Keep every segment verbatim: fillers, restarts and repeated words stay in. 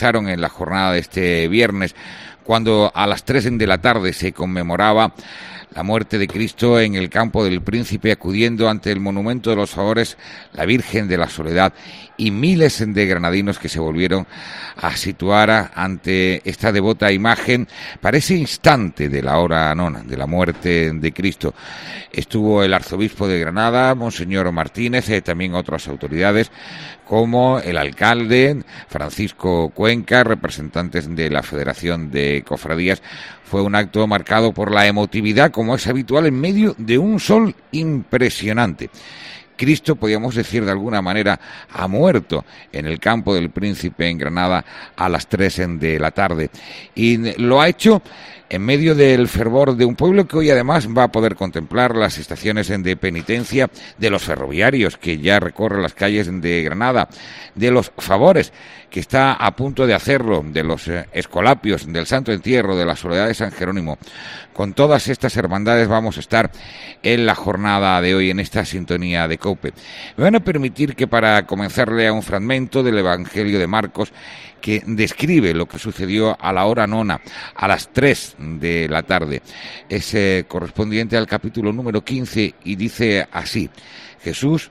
impactaron en la jornada de este viernes, cuando a las tres de la tarde se conmemoraba la muerte de Cristo en el campo del Príncipe, acudiendo ante el monumento de los Favores la Virgen de la Soledad y miles de granadinos que se volvieron a situar ante esta devota imagen para ese instante de la hora nona, de la muerte de Cristo. Estuvo el arzobispo de Granada, Monseñor Martínez, y también otras autoridades como el alcalde Francisco Cuenca, representantes de la Federación de Cofradías. Fue un acto marcado por la emotividad, como es habitual, en medio de un sol impresionante. Cristo, podríamos decir de alguna manera, ha muerto en el campo del Príncipe en Granada a las tres de la tarde. Y lo ha hecho en medio del fervor de un pueblo que hoy además va a poder contemplar las estaciones de penitencia de los ferroviarios que ya recorren las calles de Granada, de los Favores que está a punto de hacerlo, de los Escolapios, del Santo Entierro, de la Soledad de San Jerónimo. Con todas estas hermandades vamos a estar en la jornada de hoy, en esta sintonía de COPE. Me van a permitir que para comenzar lea un fragmento del Evangelio de Marcos que describe lo que sucedió a la hora nona, a las tres de la tarde. Es eh, correspondiente al capítulo número quince y dice así: Jesús,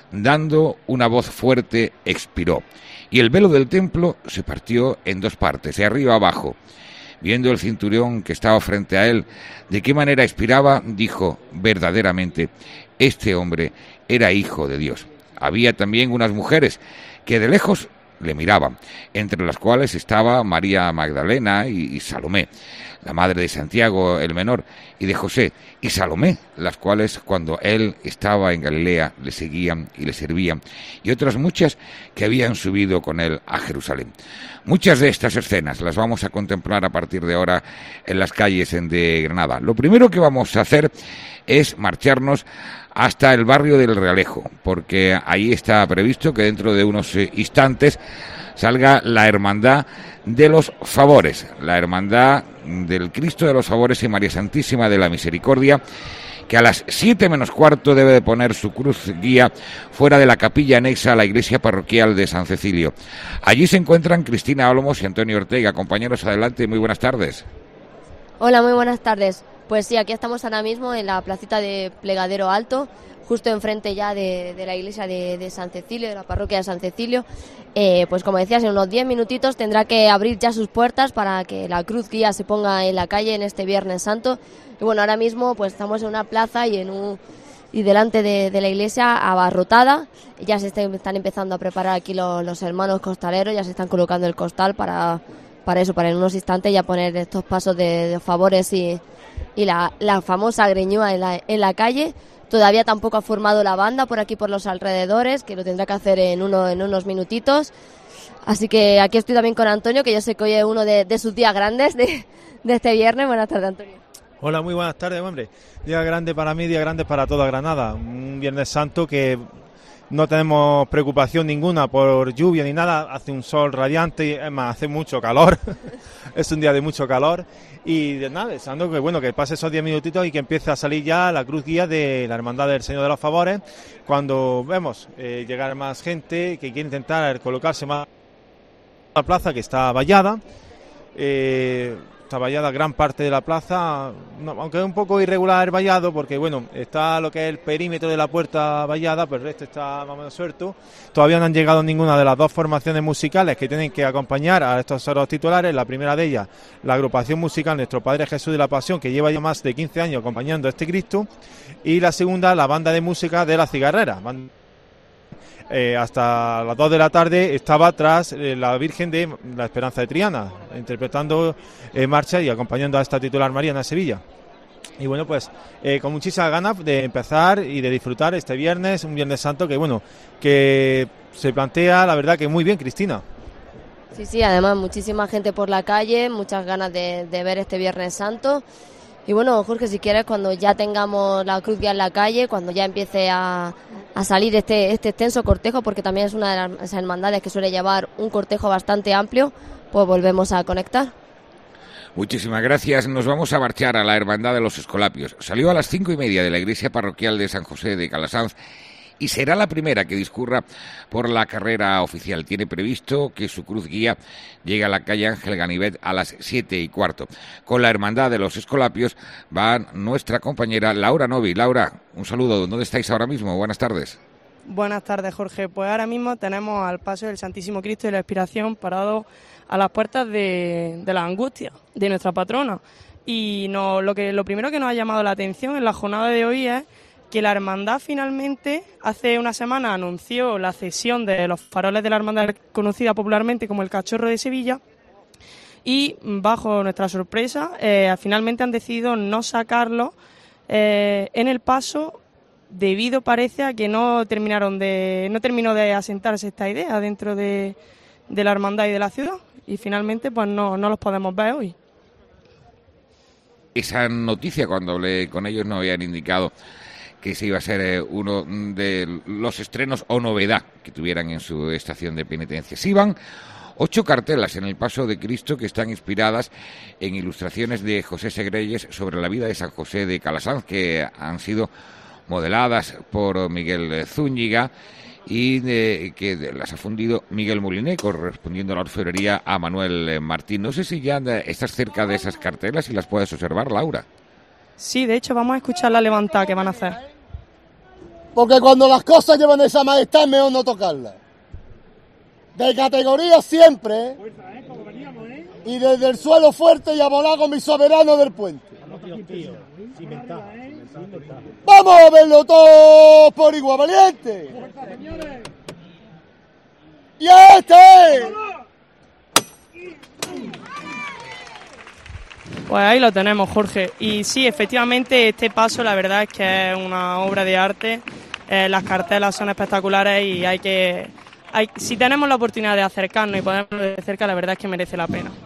dando una voz fuerte, expiró, y el velo del templo se partió en dos partes, de arriba abajo. Viendo el centurión que estaba frente a él de qué manera expiraba, dijo: verdaderamente, este hombre era hijo de Dios. Había también unas mujeres que de lejos le miraban, entre las cuales estaba María Magdalena y, y Salomé, la madre de Santiago el menor, y de José, y Salomé, las cuales cuando él estaba en Galilea le seguían y le servían, y otras muchas que habían subido con él a Jerusalén. Muchas de estas escenas las vamos a contemplar a partir de ahora en las calles de Granada. Lo primero que vamos a hacer es marcharnos hasta el barrio del Realejo, porque ahí está previsto que dentro de unos instantes salga la Hermandad de los Favores, la Hermandad del Cristo de los Favores y María Santísima de la Misericordia, que a las siete menos cuarto debe de poner su cruz guía fuera de la capilla anexa a la iglesia parroquial de San Cecilio. Allí se encuentran Cristina Olmos y Antonio Ortega. Compañeros, adelante, muy buenas tardes. Hola, muy buenas tardes. Pues sí, aquí estamos ahora mismo en la placita de Plegadero Alto, justo enfrente ya de, de la iglesia de, de San Cecilio, de la parroquia de San Cecilio. Eh, pues como decías, en unos diez minutitos tendrá que abrir ya sus puertas para que la cruz guía se ponga en la calle en este Viernes Santo. Y bueno, ahora mismo pues estamos en una plaza y en un y delante de, de la iglesia abarrotada. Ya se están, están empezando a preparar aquí los, los hermanos costaleros, ya se están colocando el costal para, para eso, para en unos instantes ya poner estos pasos de, de Favores y, y la, la famosa greñúa en la, en la calle. Todavía tampoco ha formado la banda por aquí por los alrededores, que lo tendrá que hacer en, uno, en unos minutitos. Así que aquí estoy también con Antonio, que yo sé que hoy es uno de, de sus días grandes de, de este viernes. Buenas tardes, Antonio. Hola, muy buenas tardes, hombre. Día grande para mí, día grande para toda Granada. Un Viernes Santo que no tenemos preocupación ninguna por lluvia ni nada. Hace un sol radiante, es más, hace mucho calor. Es un día de mucho calor. Y de nada, deseando que bueno que pase esos diez minutitos y que empiece a salir ya la cruz guía de la Hermandad del Señor de los Favores. Cuando vemos eh, llegar más gente que quiere intentar colocarse más en la plaza, que está vallada. Eh, está vallada gran parte de la plaza, no, aunque es un poco irregular el vallado, porque bueno, está lo que es el perímetro de la puerta vallada, pero el resto está más o menos suelto. Todavía no han llegado ninguna de las dos formaciones musicales que tienen que acompañar a estos soros titulares. La primera de ellas, la agrupación musical Nuestro Padre Jesús de la Pasión, que lleva ya más de quince años acompañando a este Cristo, y la segunda, la banda de música de La Cigarrera. Eh, hasta las dos de la tarde estaba tras eh, la Virgen de la Esperanza de Triana, interpretando eh, marcha y acompañando a esta titular Mariana Sevilla. Y bueno, pues eh, con muchísimas ganas de empezar y de disfrutar este viernes, un Viernes Santo que bueno, que se plantea, la verdad que muy bien, Cristina. Sí, sí, además muchísima gente por la calle, muchas ganas de, de ver este Viernes Santo. Y bueno, Jorge, si quieres, cuando ya tengamos la cruz guía en la calle, cuando ya empiece a, a salir este, este extenso cortejo, porque también es una de las hermandades que suele llevar un cortejo bastante amplio, pues volvemos a conectar. Muchísimas gracias. Nos vamos a marchar a la Hermandad de los Escolapios. Salió a las cinco y media de la iglesia parroquial de San José de Calasanz y será la primera que discurra por la carrera oficial. Tiene previsto que su cruz guía llegue a la calle Ángel Ganivet a las siete y cuarto. Con la Hermandad de los Escolapios va nuestra compañera Laura Novi. Laura, un saludo. ¿Dónde estáis ahora mismo? Buenas tardes. Buenas tardes, Jorge. Pues ahora mismo tenemos al paso del Santísimo Cristo de la Expiración parado a las puertas de, de la Angustia, de nuestra patrona. Y no, lo, que, lo primero que nos ha llamado la atención en la jornada de hoy es que la hermandad finalmente hace una semana anunció la cesión de los faroles de la hermandad conocida popularmente como el Cachorro de Sevilla, y bajo nuestra sorpresa eh, finalmente han decidido no sacarlos eh, en el paso, debido parece a que no terminaron de no terminó de asentarse esta idea dentro de, de la hermandad y de la ciudad, y finalmente pues no, no los podemos ver hoy. Esa noticia, cuando hablé con ellos, no habían indicado que se iba a ser eh, uno de los estrenos o novedad que tuvieran en su estación de penitencia. Sí van ocho cartelas en el Paso de Cristo que están inspiradas en ilustraciones de José Segreyes sobre la vida de San José de Calasanz, que han sido modeladas por Miguel Zúñiga y de, que de, las ha fundido Miguel Moliné, correspondiendo a la orfebrería a Manuel Martín. No sé si ya estás cerca de esas cartelas y las puedes observar, Laura. Sí, de hecho vamos a escuchar la levantada que van a hacer. Porque cuando las cosas llevan esa majestad es mejor no tocarlas. De categoría siempre, y desde el suelo fuerte y a volar con mi soberano del puente. ¡Vamos a verlo todo por igual, valiente! ¡Y este! Pues ahí lo tenemos, Jorge. Y sí, efectivamente, este paso la verdad es que es una obra de arte. Eh, las cartelas son espectaculares y hay que... Hay, si tenemos la oportunidad de acercarnos y poderlo de cerca, la verdad es que merece la pena.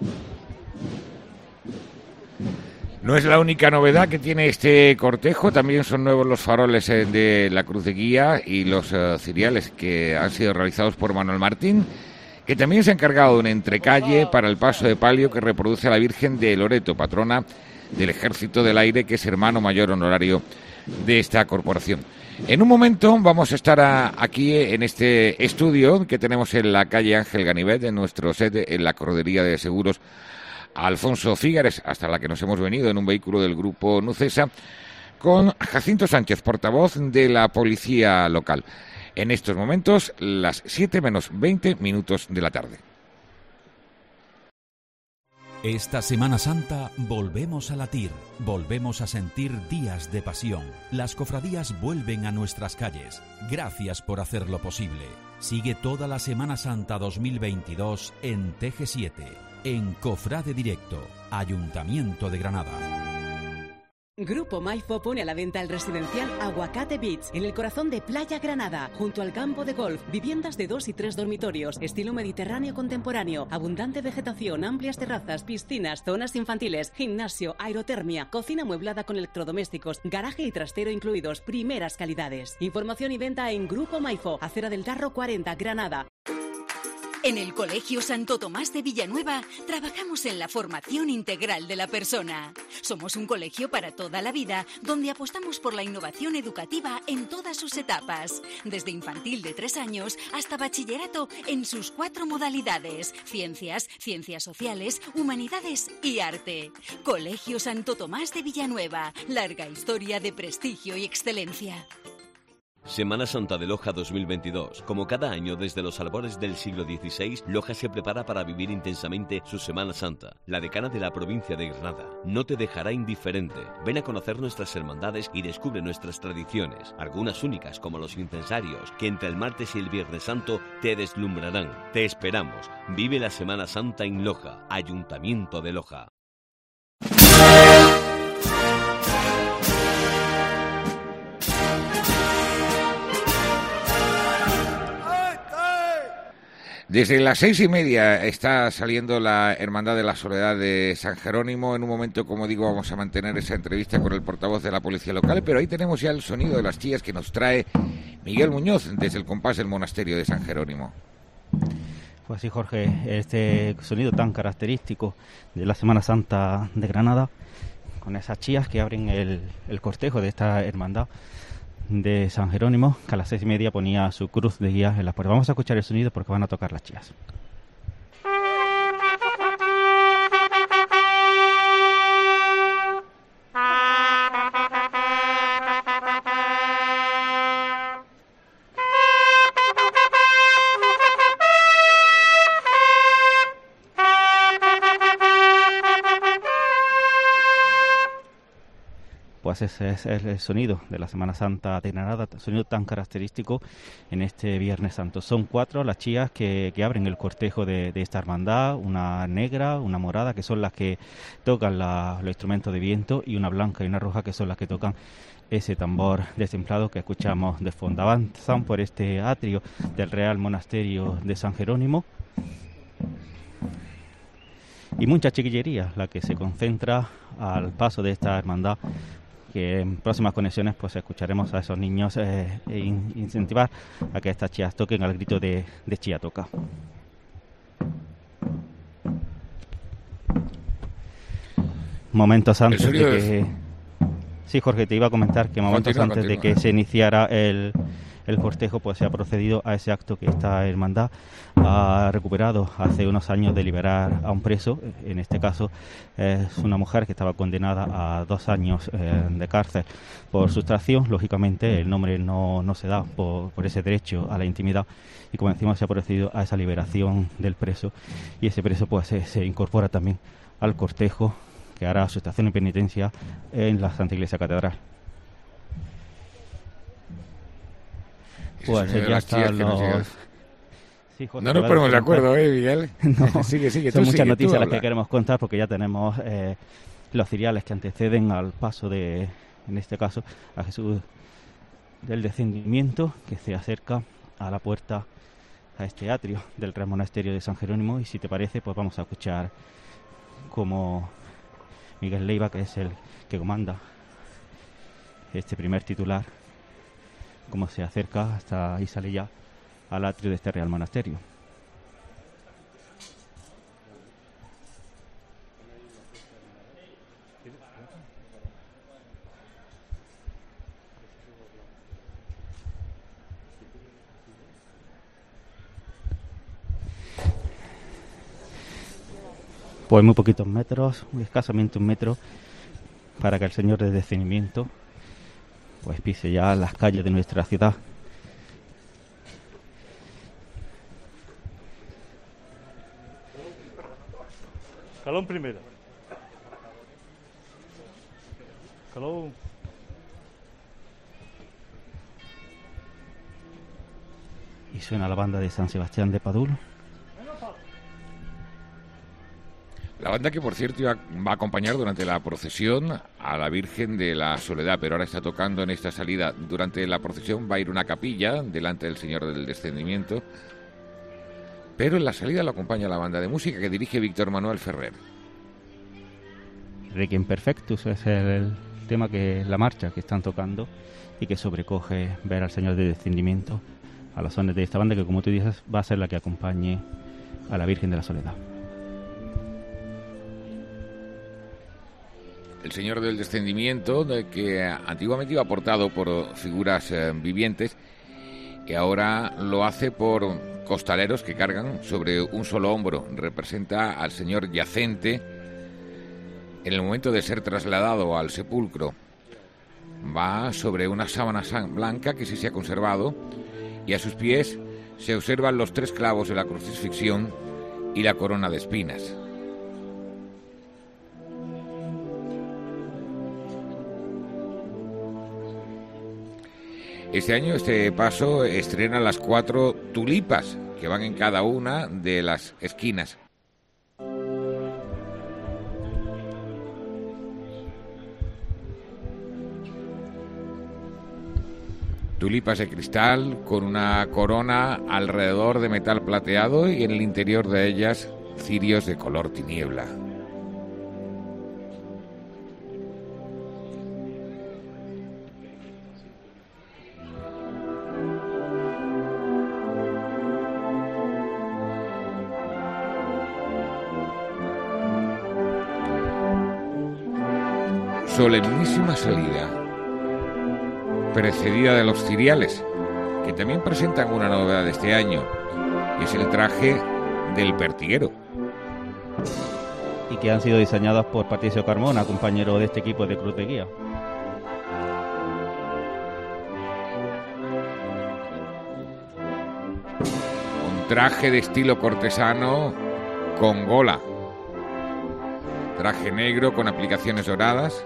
No es la única novedad que tiene este cortejo, también son nuevos los faroles de la cruz de guía y los uh, ciriales que han sido realizados por Manuel Martín, que también se ha encargado de un entrecalle para el paso de palio que reproduce a la Virgen de Loreto, patrona del Ejército del Aire, que es hermano mayor honorario de esta corporación. En un momento vamos a estar a, aquí en este estudio que tenemos en la calle Ángel Ganivet, en nuestro set en la Correduría de Seguros Alfonso Fígares, hasta la que nos hemos venido en un vehículo del grupo Nucesa, con Jacinto Sánchez, portavoz de la policía local. En estos momentos, las siete menos veinte minutos de la tarde. Esta Semana Santa volvemos a latir, volvemos a sentir días de pasión. Las cofradías vuelven a nuestras calles. Gracias por hacerlo posible. Sigue toda la Semana Santa dos mil veintidós en T G siete, en Cofrade Directo, Ayuntamiento de Granada. Grupo Maifo pone a la venta el residencial Aguacate Beach, en el corazón de Playa Granada, junto al campo de golf. Viviendas de dos y tres dormitorios, estilo mediterráneo contemporáneo, abundante vegetación, amplias terrazas, piscinas, zonas infantiles, gimnasio, aerotermia, cocina amueblada con electrodomésticos, garaje y trastero incluidos, primeras calidades. Información y venta en Grupo Maifo, Acera del Tarro cuarenta, Granada. En el Colegio Santo Tomás de Villanueva trabajamos en la formación integral de la persona. Somos un colegio para toda la vida, donde apostamos por la innovación educativa en todas sus etapas, desde infantil de tres años hasta bachillerato en sus cuatro modalidades: ciencias, ciencias sociales, humanidades y arte. Colegio Santo Tomás de Villanueva, larga historia de prestigio y excelencia. Semana Santa de Loja dos mil veintidós. Como cada año desde los albores del siglo dieciséis, Loja se prepara para vivir intensamente su Semana Santa. La decana de la provincia de Granada no te dejará indiferente. Ven a conocer nuestras hermandades y descubre nuestras tradiciones, algunas únicas como los incensarios, que entre el martes y el Viernes Santo te deslumbrarán. Te esperamos. Vive la Semana Santa en Loja, Ayuntamiento de Loja. Desde las seis y media está saliendo la Hermandad de la Soledad de San Jerónimo. En un momento, como digo, vamos a mantener esa entrevista con el portavoz de la policía local, pero ahí tenemos ya el sonido de las chillas que nos trae Miguel Muñoz desde el compás del monasterio de San Jerónimo. Pues sí, Jorge, este sonido tan característico de la Semana Santa de Granada, con esas chillas que abren el, el cortejo de esta hermandad, de San Jerónimo, que a las seis y media ponía su cruz de guía en la puerta. Vamos a escuchar el sonido porque van a tocar las chías. Pues ese es el sonido de la Semana Santa de Granada, sonido tan característico en este Viernes Santo. Son cuatro las chías que, que abren el cortejo de, de esta hermandad, una negra, una morada, que son las que tocan la, los instrumentos de viento, y una blanca y una roja, que son las que tocan ese tambor destemplado que escuchamos de fondo. Avanzan por este atrio del Real Monasterio de San Jerónimo. Y mucha chiquillería la que se concentra al paso de esta hermandad, que en próximas conexiones pues escucharemos a esos niños eh, e in, incentivar a que estas chías toquen al grito de, de Chía toca. Momentos antes de que... Es... Sí, Jorge, te iba a comentar que momentos continúa, antes continúa. de que se iniciara el, el cortejo, pues se ha procedido a ese acto que esta hermandad ha recuperado hace unos años de liberar a un preso. En este caso es una mujer que estaba condenada a dos años eh, de cárcel por sustracción. Lógicamente el nombre no, no se da por, por ese derecho a la intimidad, y como decimos, se ha procedido a esa liberación del preso, y ese preso pues se, se incorpora también al cortejo que hará su estación de penitencia en la Santa Iglesia Catedral. Pues ya están los... Sí, Jorge, no nos ponemos de acuerdo, ¿eh, Miguel? No, sigue, sigue, son muchas sigue, noticias las que queremos contar, porque ya tenemos eh, los ciriales que anteceden al paso de, en este caso, a Jesús del Descendimiento, que se acerca a la puerta, a este atrio del Real Monasterio de San Jerónimo. Y si te parece, pues vamos a escuchar cómo Miguel Leiva, que es el que comanda este primer titular, cómo se acerca hasta y sale ya al atrio de este Real Monasterio. Pues muy poquitos metros, muy escasamente un metro, para que el Señor del Descendimiento pues pise ya las calles de nuestra ciudad. Calón primero. Calón. Y suena la banda de San Sebastián de Padul. La banda que, por cierto, va a acompañar durante la procesión a la Virgen de la Soledad, pero ahora está tocando en esta salida. Durante la procesión va a ir una capilla delante del Señor del Descendimiento, pero en la salida lo acompaña la banda de música que dirige Víctor Manuel Ferrer. Requiem Perfectus es el tema, que la marcha que están tocando, y que sobrecoge ver al Señor del Descendimiento a los sones de esta banda, que, como tú dices, va a ser la que acompañe a la Virgen de la Soledad. El Señor del Descendimiento, que antiguamente iba portado por figuras eh, vivientes, y ahora lo hace por costaleros que cargan sobre un solo hombro. Representa al Señor yacente en el momento de ser trasladado al sepulcro. Va sobre una sábana blanca que sí se ha conservado, y a sus pies se observan los tres clavos de la crucifixión y la corona de espinas. Este año este paso estrena las cuatro tulipas que van en cada una de las esquinas. Tulipas de cristal con una corona alrededor de metal plateado, y en el interior de ellas cirios de color tiniebla. Solemnísima salida. precedida de los ciriales, que también presentan una novedad de este año, y es el traje del pertiguero. Y que han sido diseñadas por Patricio Carmona, compañero de este equipo de Cruz de Guía. Un traje de estilo cortesano con gola. Traje negro con aplicaciones doradas.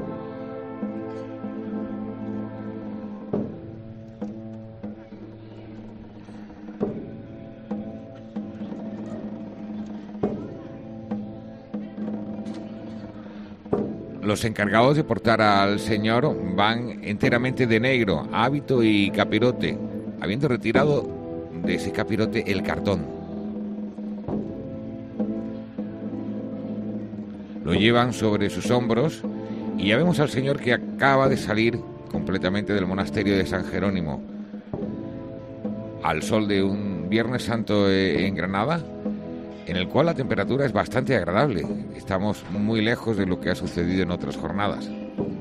Los encargados de portar al señor van enteramente de negro, hábito y capirote, habiendo retirado de ese capirote el cartón. Lo llevan sobre sus hombros y ya vemos al señor que acaba de salir completamente del monasterio de San Jerónimo, al sol de un Viernes Santo en Granada, en el cual la temperatura es bastante agradable. Estamos muy lejos de lo que ha sucedido en otras jornadas.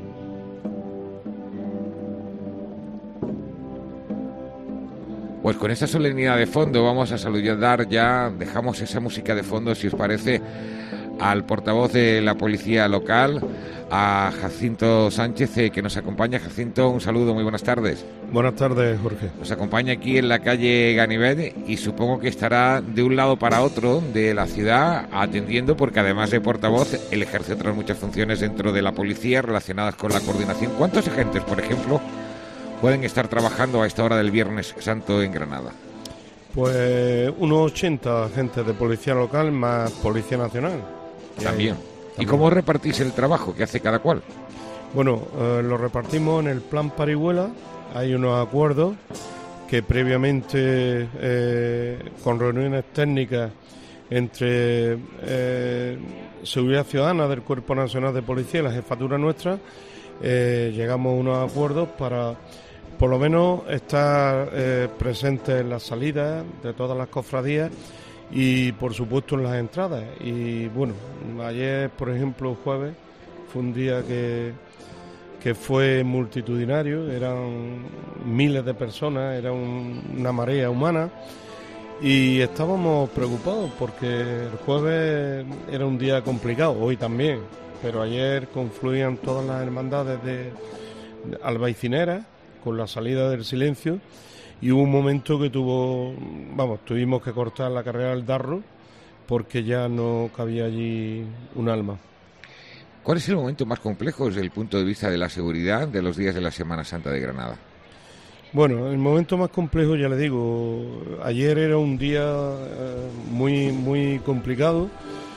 Pues con esta solemnidad de fondo vamos a saludar ya, dejamos esa música de fondo, si os parece, al portavoz de la policía local, a Jacinto Sánchez, eh, que nos acompaña. Jacinto, un saludo, muy buenas tardes. Buenas tardes, Jorge. Nos acompaña aquí en la calle Ganivet y supongo que estará de un lado para otro de la ciudad atendiendo, porque además de portavoz, él ejerce otras muchas funciones dentro de la policía relacionadas con la coordinación. ¿Cuántos agentes, por ejemplo, pueden estar trabajando a esta hora del Viernes Santo en Granada? Pues unos ochenta agentes de policía local más Policía Nacional. También. ¿Y cómo repartís el trabajo que hace cada cual? Bueno, eh, lo repartimos en el plan Parihuela. Hay unos acuerdos que previamente, eh, con reuniones técnicas entre eh, Seguridad Ciudadana del Cuerpo Nacional de Policía y la jefatura nuestra, eh, llegamos a unos acuerdos para por lo menos estar eh, presentes en las salidas de todas las cofradías y por supuesto en las entradas. Y bueno, ayer por ejemplo jueves fue un día que, que fue multitudinario, eran miles de personas, era un, una marea humana y estábamos preocupados porque el jueves era un día complicado, hoy también, pero ayer confluían todas las hermandades de, de albaicineras con la salida del silencio. Y hubo un momento que tuvo, vamos, tuvimos que cortar la carrera del Darro porque ya no cabía allí un alma. ¿Cuál es el momento más complejo desde el punto de vista de la seguridad de los días de la Semana Santa de Granada? Bueno, el momento más complejo, ya le digo, ayer era un día eh, muy, muy complicado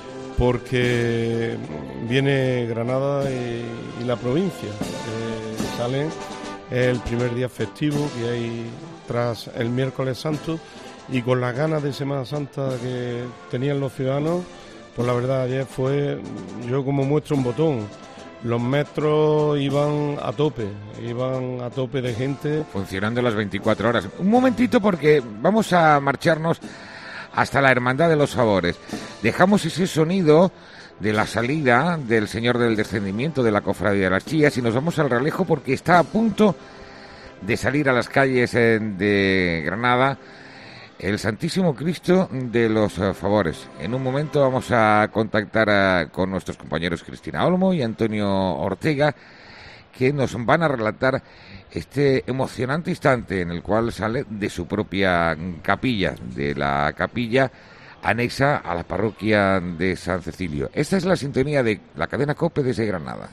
porque viene Granada y, y la provincia. Eh, salen, es el primer día festivo que hay tras el miércoles santo y con las ganas de Semana Santa que tenían los ciudadanos, pues la verdad ayer fue, yo como muestro un botón, los metros iban a tope, iban a tope de gente. Funcionando las veinticuatro horas. Un momentito porque vamos a marcharnos hasta la Hermandad de los Favores. Dejamos ese sonido de la salida del Señor del Descendimiento de la Cofradía de las Chías y nos vamos al Ralejo porque está a punto de salir a las calles de Granada el Santísimo Cristo de los Favores. En un momento vamos a contactar a, con nuestros compañeros Cristina Olmo y Antonio Ortega, que nos van a relatar este emocionante instante en el cual sale de su propia capilla, de la capilla anexa a la parroquia de San Cecilio. Esta es la sintonía de la cadena COPE desde Granada.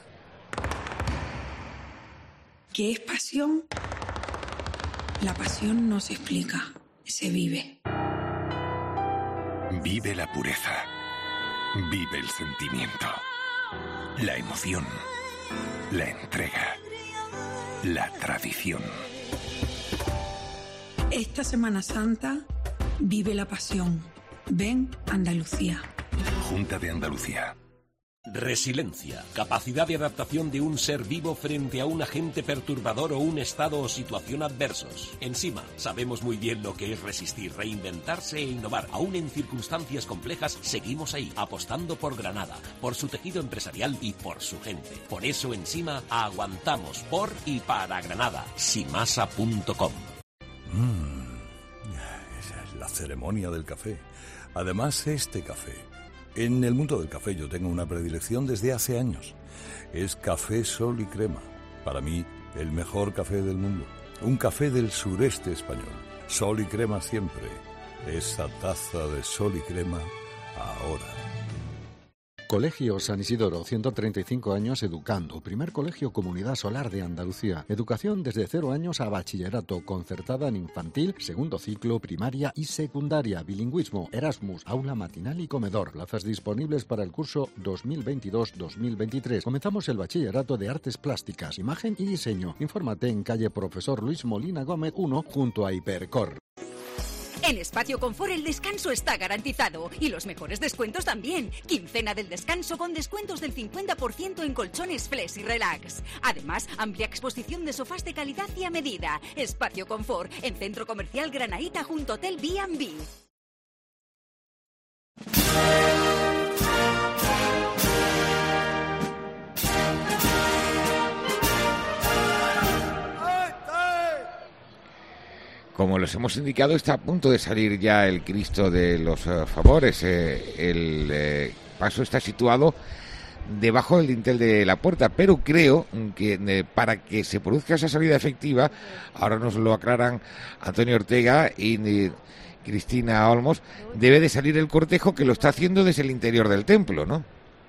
¿Qué es pasión? La pasión no se explica, se vive. Vive la pureza. Vive el sentimiento. La emoción. La entrega. La tradición. Esta Semana Santa vive la pasión. Ven Andalucía. Junta de Andalucía. Resiliencia, capacidad de adaptación de un ser vivo frente a un agente perturbador o un estado o situación adversos. En Sima sabemos muy bien lo que es resistir, reinventarse e innovar. Aún en circunstancias complejas, seguimos ahí, apostando por Granada, por su tejido empresarial y por su gente. Por eso en Sima aguantamos por y para Granada. simasa punto com. Mm, esa es la ceremonia del café. Además, este café. En el mundo del café yo tengo una predilección desde hace años. Es café Sol y Crema. Para mí, el mejor café del mundo. Un café del sureste español. Sol y Crema siempre. Esa taza de Sol y Crema ahora. Colegio San Isidoro, ciento treinta y cinco años educando. Primer colegio comunidad solar de Andalucía. Educación desde cero años a bachillerato, concertada en infantil, segundo ciclo, primaria y secundaria. Bilingüismo, Erasmus, aula matinal y comedor. Plazas disponibles para el curso dos mil veintidós dos mil veintitrés. Comenzamos el bachillerato de artes plásticas, imagen y diseño. Infórmate en calle Profesor Luis Molina Gómez uno, junto a Hipercor. En Espacio Confort el descanso está garantizado y los mejores descuentos también. Quincena del descanso con descuentos del cincuenta por ciento en colchones Flex y Relax. Además, amplia exposición de sofás de calidad y a medida. Espacio Confort en Centro Comercial Granaíta junto a Hotel B and B. Como les hemos indicado, está a punto de salir ya el Cristo de los uh, Favores. Eh, el eh, paso está situado debajo del dintel de la puerta, pero creo que eh, para que se produzca esa salida efectiva, ahora nos lo aclaran Antonio Ortega y eh, Cristina Olmos, debe de salir el cortejo que lo está haciendo desde el interior del templo, ¿no?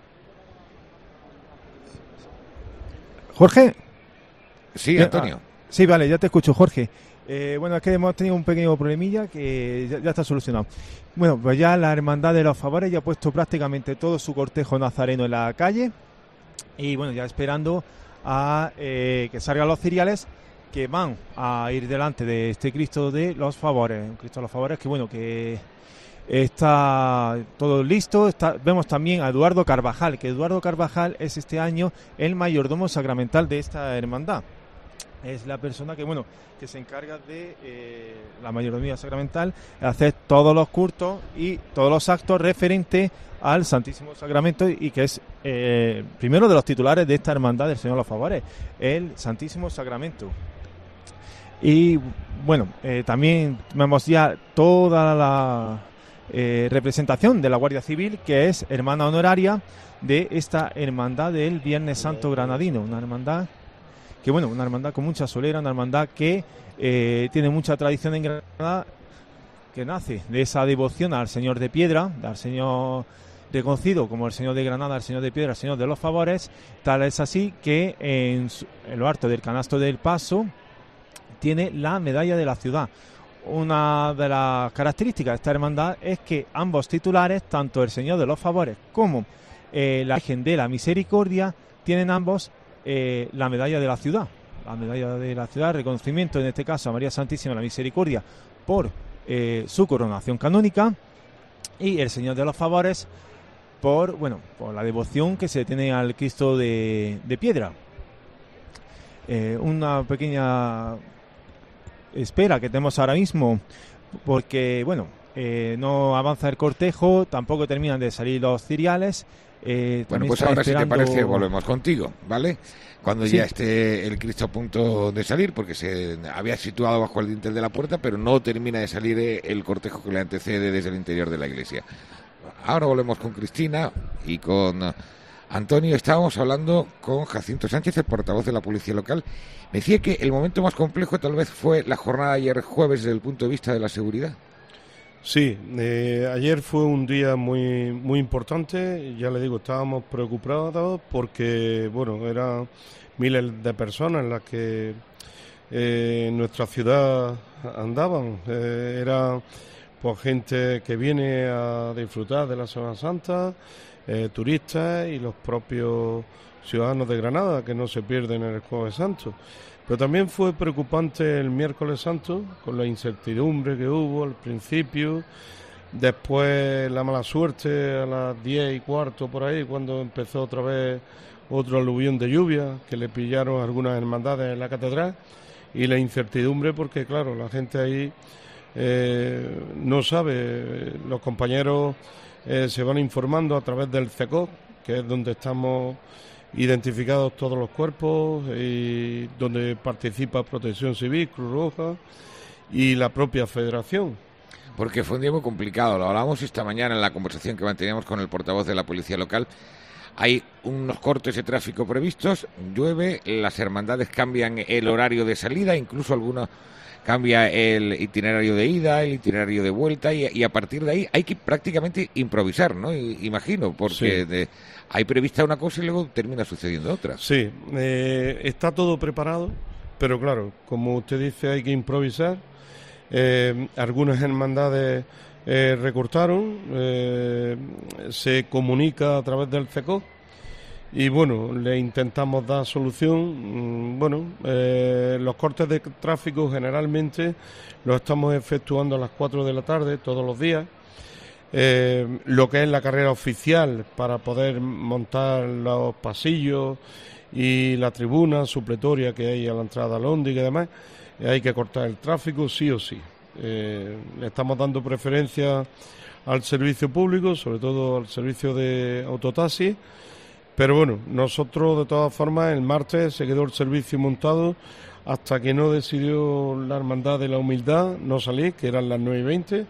Jorge. Sí, Antonio. Ah, sí, vale, ya te escucho, Jorge. Eh, bueno, es que hemos tenido un pequeño problemilla que ya, ya está solucionado. Bueno, pues ya la Hermandad de los Favores ya ha puesto prácticamente todo su cortejo nazareno en la calle y bueno, ya esperando a eh, que salgan los ciriales que van a ir delante de este Cristo de los Favores. Un Cristo de los Favores que bueno, que está todo listo. Está, vemos también a Eduardo Carvajal, que Eduardo Carvajal es este año el mayordomo sacramental de esta hermandad. Es la persona que bueno que se encarga de eh, la mayordomía sacramental, hacer todos los cultos y todos los actos referentes al Santísimo Sacramento y que es eh, primero de los titulares de esta hermandad del Señor de los Favores, el Santísimo Sacramento. Y bueno, eh, también vemos ya toda la eh, representación de la Guardia Civil, que es hermana honoraria de esta hermandad del Viernes Santo Granadino, una hermandad que bueno, una hermandad con mucha solera, una hermandad que eh, tiene mucha tradición en Granada, que nace de esa devoción al Señor de Piedra, al Señor reconocido como el Señor de Granada, el Señor de Piedra, el Señor de los Favores. Tal es así que en, su, en lo alto del canasto del paso tiene la medalla de la ciudad. Una de las características de esta hermandad es que ambos titulares, tanto el Señor de los Favores como eh, la Virgen de la Misericordia, tienen ambos Eh, la medalla de la ciudad, la medalla de la ciudad, reconocimiento en este caso a María Santísima de la Misericordia por eh, su coronación canónica y el Señor de los Favores por bueno por la devoción que se tiene al Cristo de, de Piedra. Eh, una pequeña espera que tenemos ahora mismo porque bueno eh, no avanza el cortejo, tampoco terminan de salir los ciriales. Eh, bueno, pues ahora esperando... si te parece volvemos contigo, ¿vale? Cuando sí. ya esté el Cristo a punto de salir, porque se había situado bajo el dintel de la puerta, pero no termina de salir el cortejo que le antecede desde el interior de la iglesia. Ahora volvemos con Cristina y con Antonio. Estábamos hablando con Jacinto Sánchez, el portavoz de la Policía Local. Me decía que el momento más complejo tal vez fue la jornada de ayer jueves desde el punto de vista de la seguridad. Sí, eh, ayer fue un día muy muy importante, ya le digo, estábamos preocupados porque, bueno, eran miles de personas las que eh, en nuestra ciudad andaban, eh, era pues gente que viene a disfrutar de la Semana Santa, eh, turistas y los propios ciudadanos de Granada que no se pierden en el Jueves Santo. Pero también fue preocupante el miércoles santo, con la incertidumbre que hubo al principio, Después la mala suerte a las diez y cuarto por ahí, cuando empezó otra vez otro aluvión de lluvia, que le pillaron algunas hermandades en la catedral, y la incertidumbre porque, claro, la gente ahí eh, no sabe. Los compañeros eh, se van informando a través del C E C O, que es donde estamos identificados todos los cuerpos y donde participa Protección Civil, Cruz Roja y la propia Federación. Porque fue un día muy complicado, lo hablábamos esta mañana en la conversación que manteníamos con el portavoz de la Policía Local. Hay unos cortes de tráfico previstos, llueve, las hermandades cambian el horario de salida, incluso algunos cambia el itinerario de ida, el itinerario de vuelta, y, y a partir de ahí hay que prácticamente improvisar, ¿no? Imagino, porque sí. de, hay prevista una cosa y luego termina sucediendo otra. Sí, eh, está todo preparado, pero claro, como usted dice, hay que improvisar. Eh, algunas hermandades eh, recortaron, eh, se comunica a través del C E C O y bueno, le intentamos dar solución. Bueno, eh, los cortes de tráfico generalmente los estamos efectuando a las cuatro de la tarde todos los días. Eh, lo que es la carrera oficial para poder montar los pasillos y la tribuna supletoria que hay a la entrada a Londres y demás, hay que cortar el tráfico sí o sí. Eh, le estamos dando preferencia al servicio público, sobre todo al servicio de autotaxi, pero bueno, nosotros de todas formas el martes se quedó el servicio montado hasta que no decidió la Hermandad de la Humildad no salir, que eran las nueve y veinte,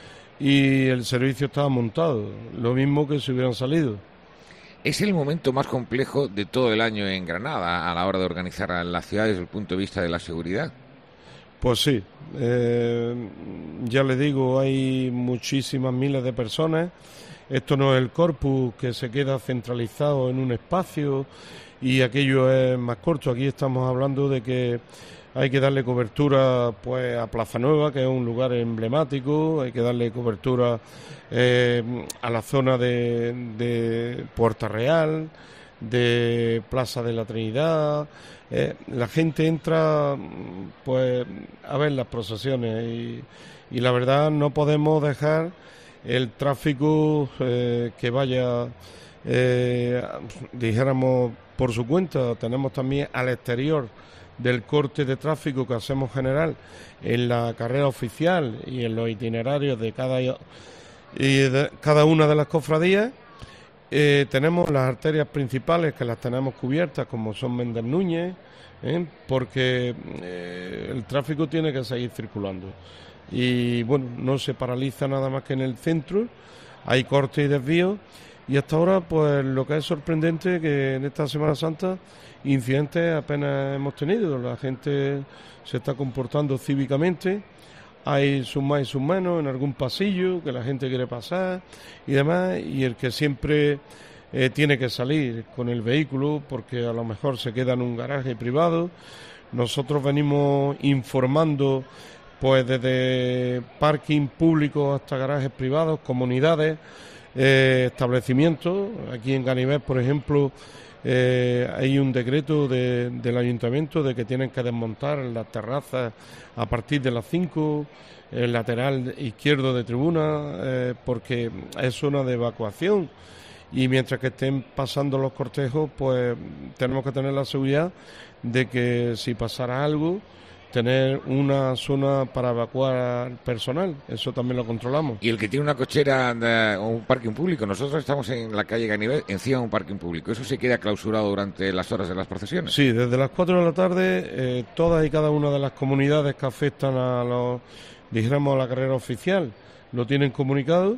y el servicio estaba montado, lo mismo que si hubieran salido. ¿Es el momento más complejo de todo el año en Granada a la hora de organizar la ciudad desde el punto de vista de la seguridad? Pues sí, eh, ya le digo, hay muchísimas miles de personas. Esto no es el corpus que se queda centralizado en un espacio y aquello es más corto. Aquí estamos hablando de que hay que darle cobertura pues a Plaza Nueva, que es un lugar emblemático, hay que darle cobertura eh, a la zona de, de Puerta Real, de Plaza de la Trinidad. Eh, la gente entra pues a ver las procesiones y, y la verdad no podemos dejar el tráfico eh, que vaya eh, dijéramos por su cuenta. Tenemos también al exterior del corte de tráfico que hacemos general en la carrera oficial y en los itinerarios de cada, y de cada una de las cofradías. Eh, tenemos las arterias principales que las tenemos cubiertas, como son Méndez Núñez, ¿eh? porque eh, el tráfico tiene que seguir circulando. Y bueno, no se paraliza nada más que en el centro, hay cortes y desvíos, y hasta ahora pues lo que es sorprendente que en esta Semana Santa incidentes apenas hemos tenido. La gente se está comportando cívicamente. Hay sus más y sus menos en algún pasillo que la gente quiere pasar y demás, y el que siempre eh, tiene que salir con el vehículo porque a lo mejor se queda en un garaje privado. Nosotros venimos informando pues desde parking público hasta garajes privados, comunidades, eh, establecimientos. Aquí en Ganivet, por ejemplo, Eh, hay un decreto de, del ayuntamiento de que tienen que desmontar las terrazas a partir de las cinco, el lateral izquierdo de tribuna, eh, porque es zona de evacuación, y mientras que estén pasando los cortejos pues tenemos que tener la seguridad de que si pasara algo, tener una zona para evacuar personal, eso también lo controlamos. Y el que tiene una cochera o un parking público, nosotros estamos en la calle Ganivet, encima de un parking público, ¿eso se queda clausurado durante las horas de las procesiones? Sí, desde las cuatro de la tarde, eh, todas y cada una de las comunidades que afectan a los, dijéramos, a la carrera oficial, lo tienen comunicado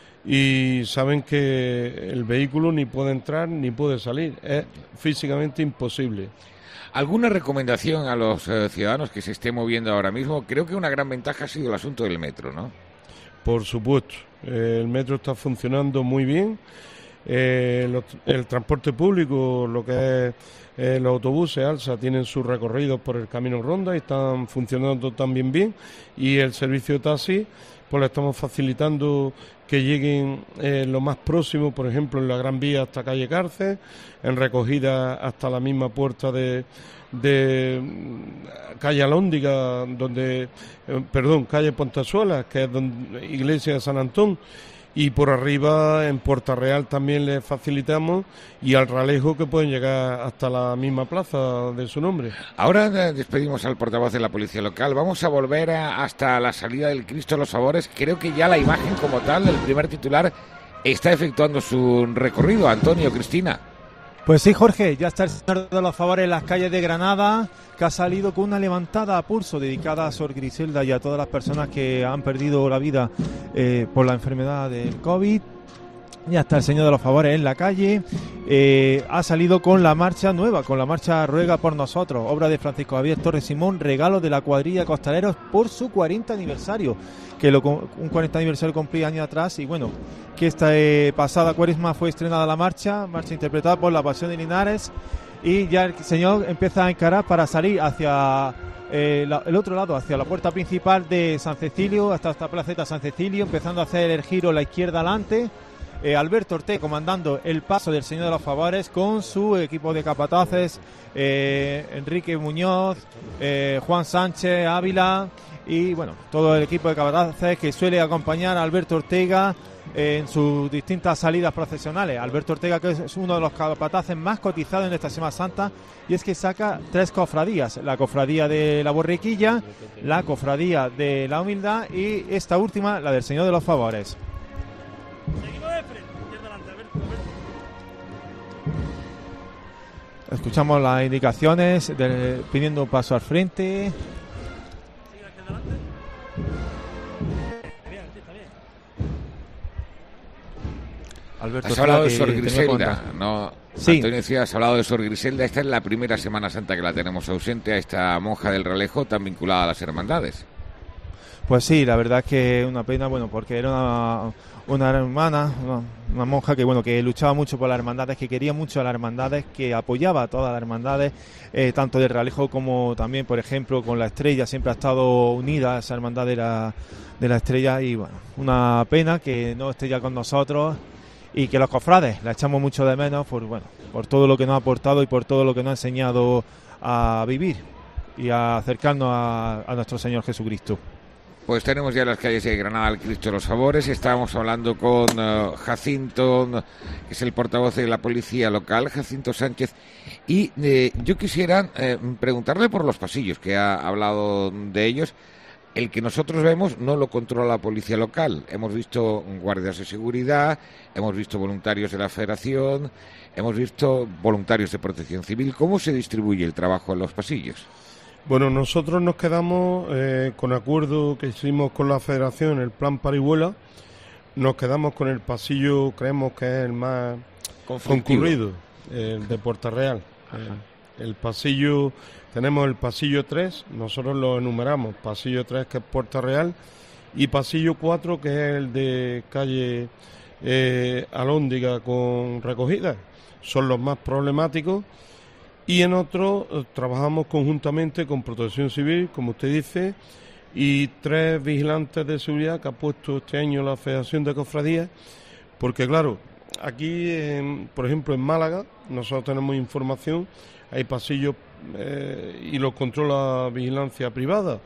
y saben que el vehículo ni puede entrar ni puede salir, es físicamente imposible. ¿Alguna recomendación a los eh, ciudadanos que se estén moviendo ahora mismo? Creo que una gran ventaja ha sido el asunto del metro, ¿no? Por supuesto, eh, el metro está funcionando muy bien, eh, los, el transporte público, lo que es eh, los autobuses, Alsa, tienen sus recorridos por el Camino Ronda y están funcionando también bien, y el servicio de taxi pues le estamos facilitando que lleguen eh, lo más próximo, por ejemplo, en la Gran Vía hasta calle Cárcel, en recogida hasta la misma puerta de, de calle Alhóndiga, donde, eh, perdón, calle Pontezuela, que es donde, iglesia de San Antón, y por arriba en Puerta Real también les facilitamos, y al Ralejo, que pueden llegar hasta la misma plaza de su nombre. Ahora despedimos al portavoz de la Policía Local. Vamos a volver a, hasta la salida del Cristo de los Favores. Creo que ya la imagen como tal del primer titular está efectuando su recorrido. Antonio, Cristina. Pues sí, Jorge, ya está el Señor de los Favores en las calles de Granada, que ha salido con una levantada a pulso dedicada a Sor Griselda y a todas las personas que han perdido la vida eh, por la enfermedad del COVID. Ya está el Señor de los Favores en la calle. Eh, ha salido con la marcha nueva, con la marcha Ruega por Nosotros, obra de Francisco Javier Torres Simón, regalo de la cuadrilla Costaleros por su cuarenta aniversario, que lo, un cuarenta aniversario cumplía años atrás, y bueno, que esta eh, pasada cuaresma fue estrenada la marcha, marcha interpretada por la Pasión de Linares, y ya el Señor empieza a encarar para salir hacia eh, la, el otro lado, hacia la puerta principal de San Cecilio, hasta esta placeta San Cecilio, empezando a hacer el giro la izquierda adelante. Eh, Alberto Ortega comandando el paso del Señor de los Favores con su equipo de capataces, eh, Enrique Muñoz, eh, Juan Sánchez, Ávila y bueno, todo el equipo de capataces que suele acompañar a Alberto Ortega eh, en sus distintas salidas procesionales. Alberto Ortega, que es uno de los capataces más cotizados en esta Semana Santa, y es que saca tres cofradías: la cofradía de la Borriquilla, la cofradía de la Humildad y esta última, la del Señor de los Favores. Escuchamos las indicaciones de, pidiendo un paso al frente. Alberto, has hablado de Sor Griselda, ¿no? Sí. Antonio decía, has hablado de Sor Griselda. Esta es la primera Semana Santa que la tenemos ausente, a esta monja del Ralejo tan vinculada a las hermandades. Pues sí, la verdad es que es una pena, bueno, porque era una, una hermana, una, una monja que bueno que luchaba mucho por las hermandades, que quería mucho a las hermandades, que apoyaba a todas las hermandades, eh, tanto del Ralejo como también, por ejemplo, con la Estrella. Siempre ha estado unida a esa hermandad de la, de la Estrella, y bueno, una pena que no esté ya con nosotros, y que los cofrades la echamos mucho de menos por, bueno, por todo lo que nos ha aportado y por todo lo que nos ha enseñado a vivir y a acercarnos a, a nuestro Señor Jesucristo. Pues tenemos ya las calles de Granada al Cristo de los Favores. Estábamos hablando con uh, Jacinto, que es el portavoz de la Policía Local, Jacinto Sánchez, y eh, yo quisiera eh, preguntarle por los pasillos, que ha hablado de ellos. El que nosotros vemos no lo controla la Policía Local. Hemos visto guardias de seguridad, hemos visto voluntarios de la Federación, hemos visto voluntarios de Protección Civil. ¿Cómo se distribuye el trabajo en los pasillos? Bueno, nosotros nos quedamos, eh, con acuerdo que hicimos con la Federación, el plan Parihuela, nos quedamos con el pasillo, creemos que es el más concurrido, el de Puerta Real. Eh, el pasillo, tenemos el pasillo tres, nosotros lo enumeramos, pasillo tres, que es Puerta Real, y pasillo cuatro, que es el de calle eh, Alhóndiga con recogida. Son los más problemáticos. Y en otro eh, trabajamos conjuntamente con Protección Civil, como usted dice, y tres vigilantes de seguridad que ha puesto este año la Federación de Cofradías, porque claro, aquí, en, por ejemplo, en Málaga, nosotros tenemos información, hay pasillos eh, y los controla vigilancia privada.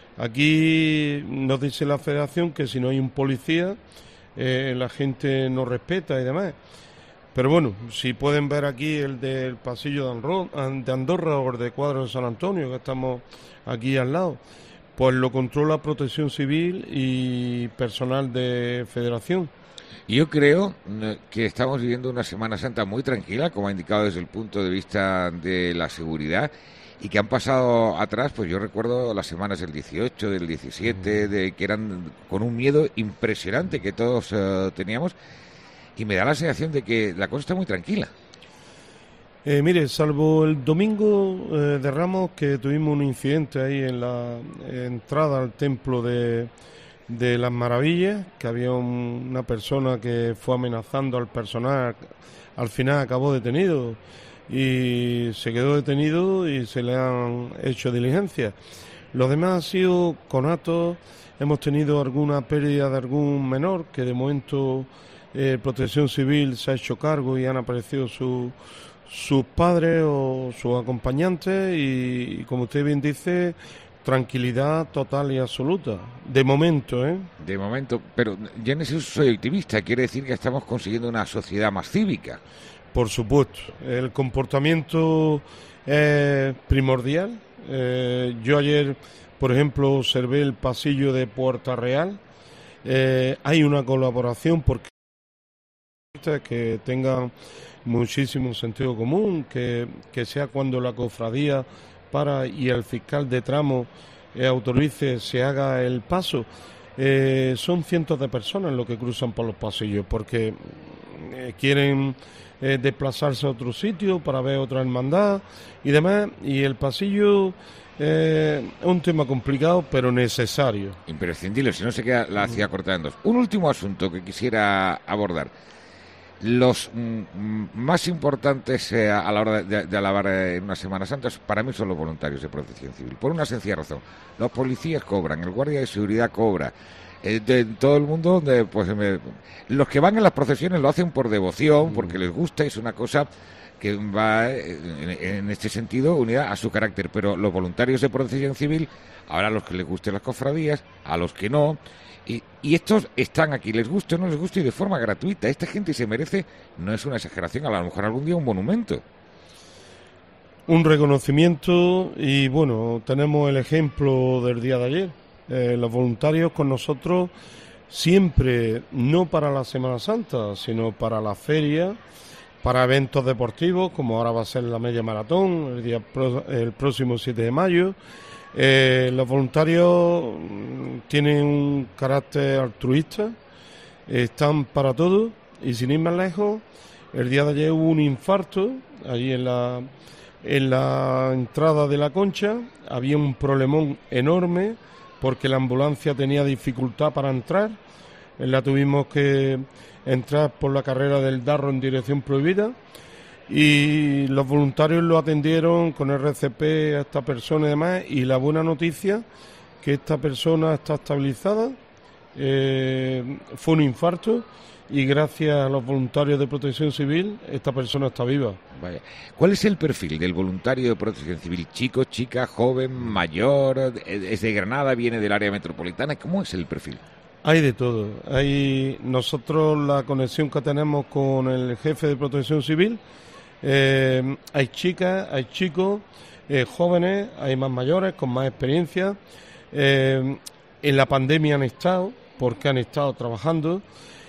Aquí nos dice la Federación que si no hay un policía, eh, la gente no respeta y demás. Pero bueno, si pueden ver aquí el del pasillo de, Anro, de Andorra o el de Cuadro de San Antonio, que estamos aquí al lado, pues lo controla Protección Civil y personal de Federación. Yo creo que estamos viviendo una Semana Santa muy tranquila, como ha indicado desde el punto de vista de la seguridad, y que han pasado atrás, pues yo recuerdo las semanas del dieciocho, del diecisiete, de que eran con un miedo impresionante que todos uh, teníamos. Y me da la sensación de que la cosa está muy tranquila. Eh, mire, salvo el domingo eh, de Ramos, que tuvimos un incidente ahí en la entrada al templo de, de las Maravillas, que había un, una persona que fue amenazando al personal, al final acabó detenido y se quedó detenido y se le han hecho diligencias. Los demás han sido conatos, hemos tenido alguna pérdida de algún menor, que de momento eh, Protección Civil se ha hecho cargo y han aparecido su, sus padres o sus acompañantes y, y como usted bien dice, tranquilidad total y absoluta, de momento, ¿eh? De momento, pero yo en eso soy optimista, quiere decir que estamos consiguiendo una sociedad más cívica. Por supuesto, el comportamiento es primordial. Eh, yo ayer, por ejemplo, observé el pasillo de Puerta Real. Eh, hay una colaboración porque que tenga muchísimo sentido común, que, que sea cuando la cofradía para y el fiscal de tramo eh, autorice, se haga el paso. Eh, son cientos de personas los que cruzan por los pasillos porque eh, quieren eh, desplazarse a otro sitio para ver otra hermandad y demás, y el pasillo eh, es un tema complicado pero necesario. Imprescindible, si no se queda la ciudad cortada en dos. Un último asunto que quisiera abordar. Los mm, más importantes eh, a la hora de, de alabar eh, en una Semana Santa para mí son los voluntarios de Protección Civil, por una sencilla razón. Los policías cobran, el guardia de seguridad cobra, eh, de, todo el mundo, de, pues me, los que van en las procesiones lo hacen por devoción, porque les gusta, es una cosa que va en, en este sentido unida a su carácter, pero los voluntarios de Protección Civil, ahora a los que les gusten las cofradías, a los que no. Y, y estos están aquí, les guste o no les guste, y de forma gratuita. Esta gente se merece, no es una exageración, a lo mejor algún día un monumento. Un reconocimiento y bueno, tenemos el ejemplo del día de ayer. Eh, los voluntarios con nosotros siempre, no para la Semana Santa, sino para la feria, para eventos deportivos, como ahora va a ser la media maratón, el, día pro, el próximo siete de mayo. Eh, los voluntarios tienen un carácter altruista, están para todo y sin ir más lejos, el día de ayer hubo un infarto allí en la, en la entrada de la Concha, había un problemón enorme porque la ambulancia tenía dificultad para entrar, la tuvimos que entrar por la carrera del Darro en dirección prohibida. Y los voluntarios lo atendieron con R C P a esta persona y demás, y la buena noticia que esta persona está estabilizada, eh, fue un infarto y gracias a los voluntarios de Protección Civil esta persona está viva. Vaya. ¿Cuál es el perfil del voluntario de Protección Civil? ¿Chico, chica, joven, mayor? ¿Es de Granada? ¿Viene del área metropolitana? ¿Cómo es el perfil? Hay de todo. Hay nosotros la conexión que tenemos con el jefe de Protección Civil. Eh, hay chicas, hay chicos, eh, jóvenes, hay más mayores, con más experiencia. Eh, en la pandemia han estado, porque han estado trabajando.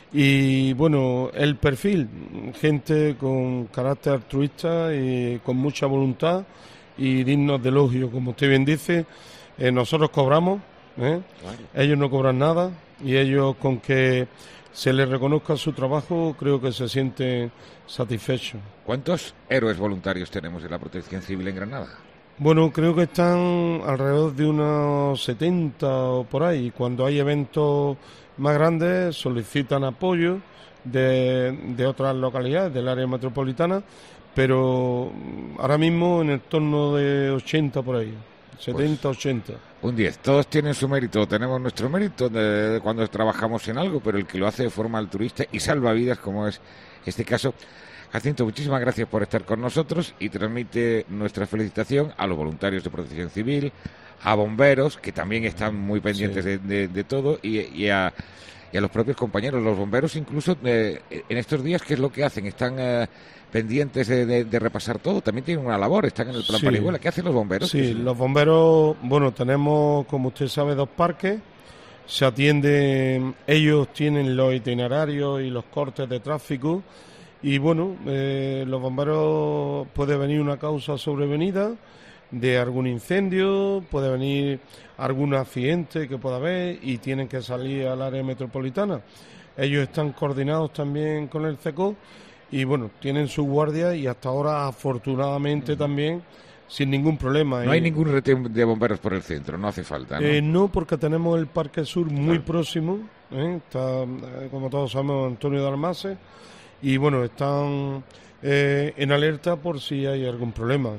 Y bueno, el perfil, gente con carácter altruista y con mucha voluntad y dignos de elogio, como usted bien dice. Eh, nosotros cobramos, ¿eh? Claro. Ellos no cobran nada y ellos con que se les reconozca su trabajo, creo que se sienten satisfechos. ¿Cuántos héroes voluntarios tenemos de la Protección Civil en Granada? Bueno, creo que están alrededor de unos setenta o por ahí. Cuando hay eventos más grandes solicitan apoyo de, de otras localidades del área metropolitana, pero ahora mismo en el torno de ochenta por ahí. setenta, pues, ochenta. Un diez. Todos tienen su mérito, tenemos nuestro mérito de, de cuando trabajamos en algo, pero el que lo hace de forma altruista y salva vidas, como es este caso. Jacinto, muchísimas gracias por estar con nosotros y transmite nuestra felicitación a los voluntarios de Protección Civil, a bomberos, que también están muy pendientes sí. de, de, de todo, y, y, a, y a los propios compañeros. Los bomberos incluso eh, en estos días, ¿qué es lo que hacen? Están eh, pendientes de, de, de repasar todo, también tienen una labor, están en el plan sí. Parihuela. ¿Qué hacen los bomberos? Sí, los bomberos, bueno, tenemos, como usted sabe, dos parques, se atienden, ellos tienen los itinerarios y los cortes de tráfico, y bueno, eh, los bomberos, puede venir una causa sobrevenida de algún incendio, puede venir algún accidente que pueda haber y tienen que salir al área metropolitana. Ellos están coordinados también con el C E C O y bueno, tienen su guardia y hasta ahora afortunadamente también sin ningún problema. No hay ningún retén de bomberos por el centro, no hace falta, ¿no? Eh, no, porque tenemos el Parque Sur muy claro. próximo, ¿eh? Está, como todos sabemos, Antonio de Almase, y bueno, están eh, en alerta por si hay algún problema.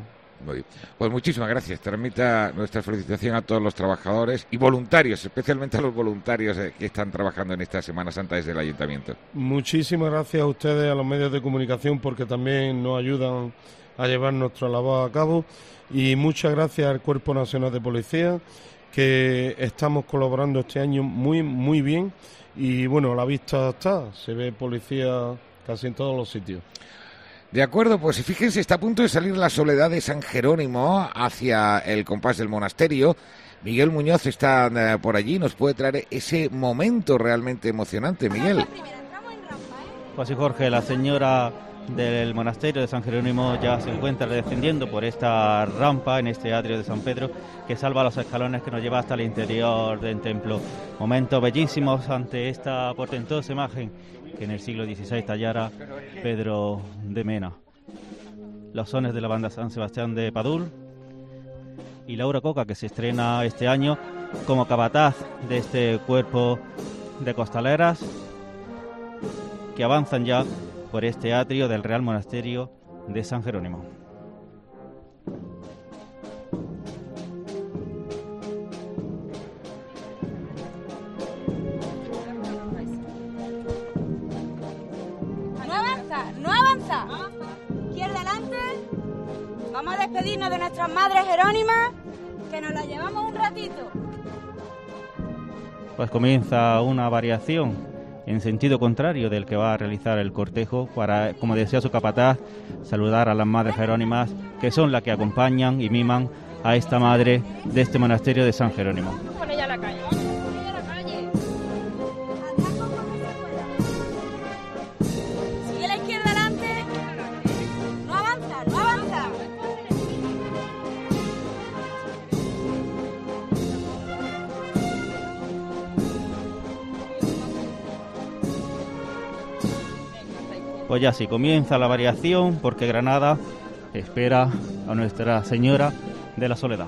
Muy bien. Pues muchísimas gracias. Transmita nuestra felicitación a todos los trabajadores y voluntarios, especialmente a los voluntarios que están trabajando en esta Semana Santa desde el Ayuntamiento. Muchísimas gracias a ustedes, a los medios de comunicación, porque también nos ayudan a llevar nuestra labor a cabo, y muchas gracias al Cuerpo Nacional de Policía, que estamos colaborando este año muy, muy bien, y bueno, a la vista está, se ve policía casi en todos los sitios. De acuerdo, pues fíjense, está a punto de salir la Soledad de San Jerónimo hacia el compás del monasterio. Miguel Muñoz está eh, por allí, nos puede traer ese momento realmente emocionante, Miguel. Pues sí, Jorge, la señora del monasterio de San Jerónimo ya se encuentra descendiendo por esta rampa en este atrio de San Pedro, que salva los escalones que nos lleva hasta el interior del templo. Momentos bellísimos ante esta portentosa imagen que en el siglo dieciséis tallara Pedro de Mena. Los sones de la banda San Sebastián de Padul y Laura Coca, que se estrena este año como capataz de este cuerpo de costaleras, que avanzan ya por este atrio del Real Monasterio de San Jerónimo. No avanza, no avanza. Izquierda adelante. Vamos a despedirnos de nuestras madres jerónimas, que nos las llevamos un ratito. Pues comienza una variación en sentido contrario del que va a realizar el cortejo para, como decía su capataz, saludar a las madres jerónimas, que son las que acompañan y miman a esta madre de este monasterio de San Jerónimo. Con ella a la calle. Con ella a la calle. Sigue la izquierda adelante. No avanza, no avanza. Pues ya sí, comienza la variación, porque Granada espera a Nuestra Señora de la Soledad.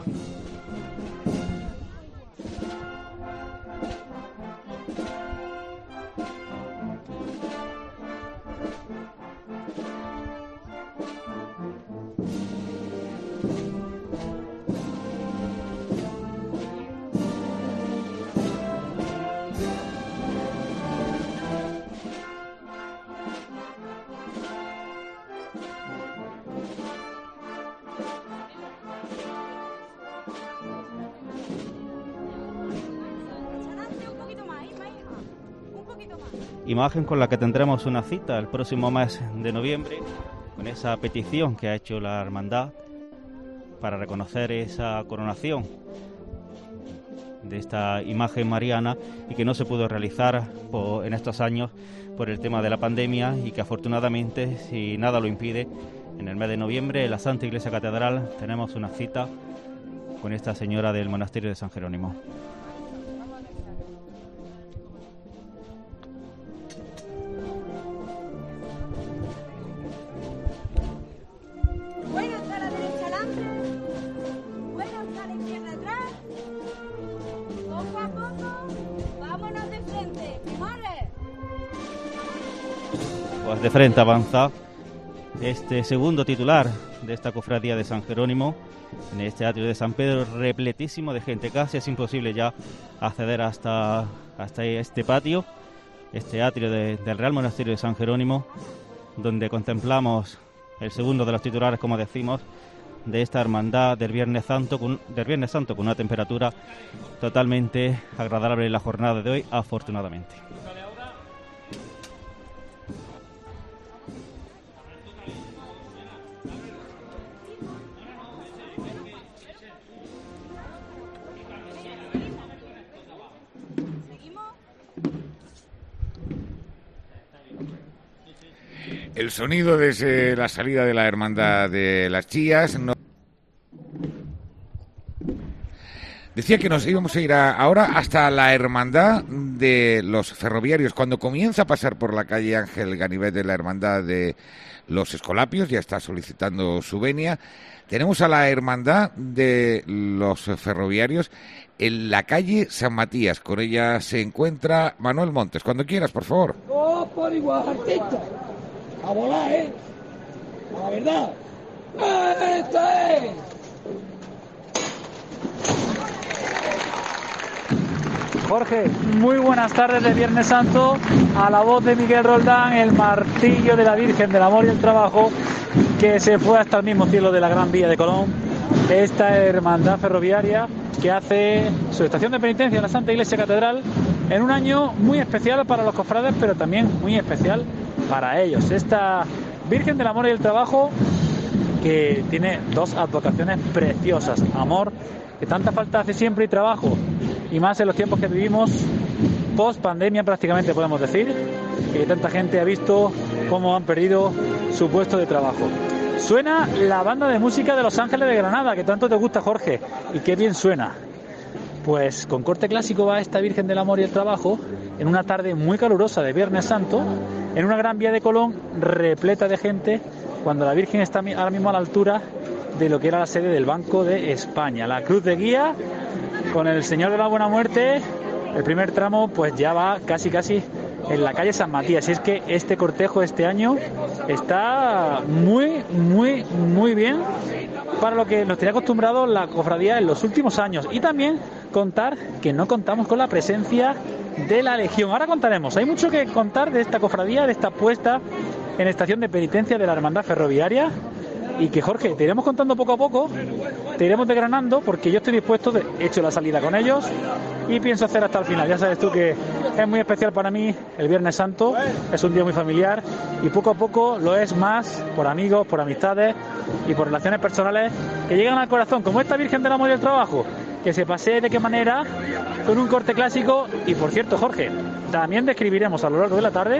Imagen con la que tendremos una cita el próximo mes de noviembre, con esa petición que ha hecho la hermandad para reconocer esa coronación de esta imagen mariana, y que no se pudo realizar por, en estos años por el tema de la pandemia, y que afortunadamente, si nada lo impide, en el mes de noviembre en la Santa Iglesia Catedral tenemos una cita con esta señora del monasterio de San Jerónimo. Pues de frente avanza este segundo titular de esta cofradía de San Jerónimo en este atrio de San Pedro, repletísimo de gente. Casi es imposible ya acceder hasta, hasta este patio, este atrio de, del Real Monasterio de San Jerónimo, donde contemplamos el segundo de los titulares, como decimos, de esta hermandad del Viernes Santo, con, del Viernes Santo, con una temperatura totalmente agradable en la jornada de hoy, afortunadamente. El sonido desde la salida de la Hermandad de las Chías. No... Decía que nos íbamos a ir a, ahora hasta la Hermandad de los Ferroviarios. Cuando comienza a pasar por la calle Ángel Ganivet de la Hermandad de los Escolapios, ya está solicitando su venia. Tenemos a la Hermandad de los Ferroviarios en la calle San Matías. Con ella se encuentra Manuel Montes. Cuando quieras, por favor. Todos por igual, artista. A volar, ¿eh? A la verdad. Jorge, muy buenas tardes de Viernes Santo. A la voz de Miguel Roldán, el martillo de la Virgen del Amor y el Trabajo, que se fue hasta el mismo cielo de la Gran Vía de Colón. Esta hermandad ferroviaria que hace su estación de penitencia en la Santa Iglesia Catedral en un año muy especial para los cofrades, pero también muy especial para ellos. Esta Virgen del Amor y el Trabajo, que tiene dos advocaciones preciosas: amor, que tanta falta hace siempre, y trabajo, y más en los tiempos que vivimos post pandemia, prácticamente podemos decir, que tanta gente ha visto cómo han perdido su puesto de trabajo. Suena la banda de música de Los Ángeles de Granada, que tanto te gusta, Jorge, y qué bien suena. Pues con corte clásico va esta Virgen del Amor y el Trabajo en una tarde muy calurosa de Viernes Santo, en una Gran Vía de Colón repleta de gente, cuando la Virgen está ahora mismo a la altura de lo que era la sede del Banco de España. La cruz de guía con el Señor de la Buena Muerte, el primer tramo pues ya va casi casi en la calle San Matías. Y es que este cortejo este año está muy, muy, muy bien para lo que nos tenía acostumbrado la cofradía en los últimos años. Y también contar que no contamos con la presencia de la Legión. Ahora contaremos, hay mucho que contar de esta cofradía, de esta puesta en estación de penitencia de la Hermandad Ferroviaria, y que, Jorge, te iremos contando poco a poco, te iremos desgranando, porque yo estoy dispuesto, de, he hecho la salida con ellos y pienso hacer hasta el final. Ya sabes tú que es muy especial para mí el Viernes Santo, es un día muy familiar, y poco a poco lo es más por amigos, por amistades y por relaciones personales que llegan al corazón, como esta Virgen del Amor y el Trabajo, que se pasee de qué manera con un corte clásico. Y por cierto, Jorge, también describiremos a lo largo de la tarde,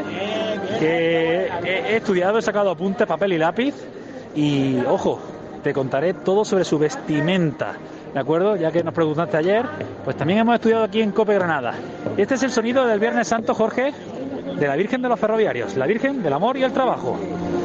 que he, he estudiado, he sacado apuntes, papel y lápiz, y ojo, te contaré todo sobre su vestimenta, ¿de acuerdo? Ya que nos preguntaste ayer, pues también hemos estudiado aquí en COPE Granada. Y este es el sonido del Viernes Santo, Jorge, de la Virgen de los Ferroviarios, la Virgen del Amor y el Trabajo.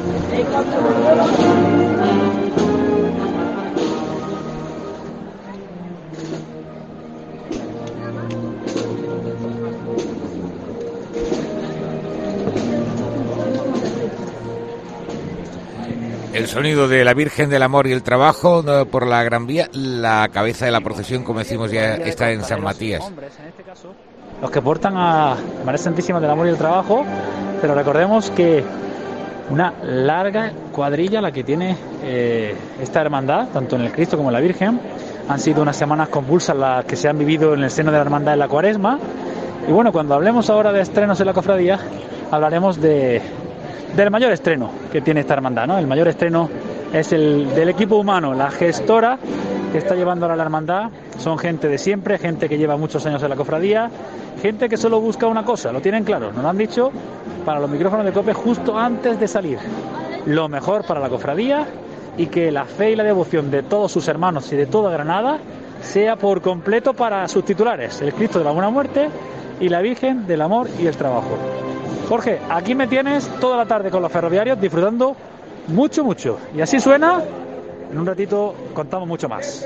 El sonido de la Virgen del Amor y el Trabajo por la Gran Vía. La cabeza de la procesión, como decimos, ya está en San Matías. Los que portan a María Santísima del Amor y el Trabajo, pero recordemos que una larga cuadrilla la que tiene eh, esta hermandad, tanto en el Cristo como en la Virgen. Han sido unas semanas convulsas las que se han vivido en el seno de la hermandad en la Cuaresma. Y bueno, cuando hablemos ahora de estrenos en la cofradía, hablaremos de del mayor estreno que tiene esta hermandad, ¿no? El mayor estreno es el del equipo humano, la gestora que está llevando a la hermandad. Son gente de siempre, gente que lleva muchos años en la cofradía, gente que solo busca una cosa, lo tienen claro, nos lo han dicho para los micrófonos de COPE justo antes de salir: lo mejor para la cofradía, y que la fe y la devoción de todos sus hermanos y de toda Granada sea por completo para sus titulares, el Cristo de la Buena Muerte y la Virgen del Amor y el Trabajo. Jorge, aquí me tienes toda la tarde con los ferroviarios disfrutando mucho, mucho. Y así suena, en un ratito contamos mucho más.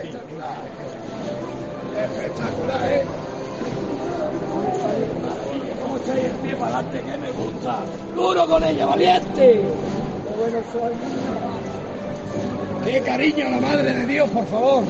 Espectacular, ¿eh? ¿Cómo estáis el pie para adelante? Que me gusta. ¡Duro con ella, valiente! ¡Qué bueno soy! ¡Qué cariño a la Madre de Dios, por favor!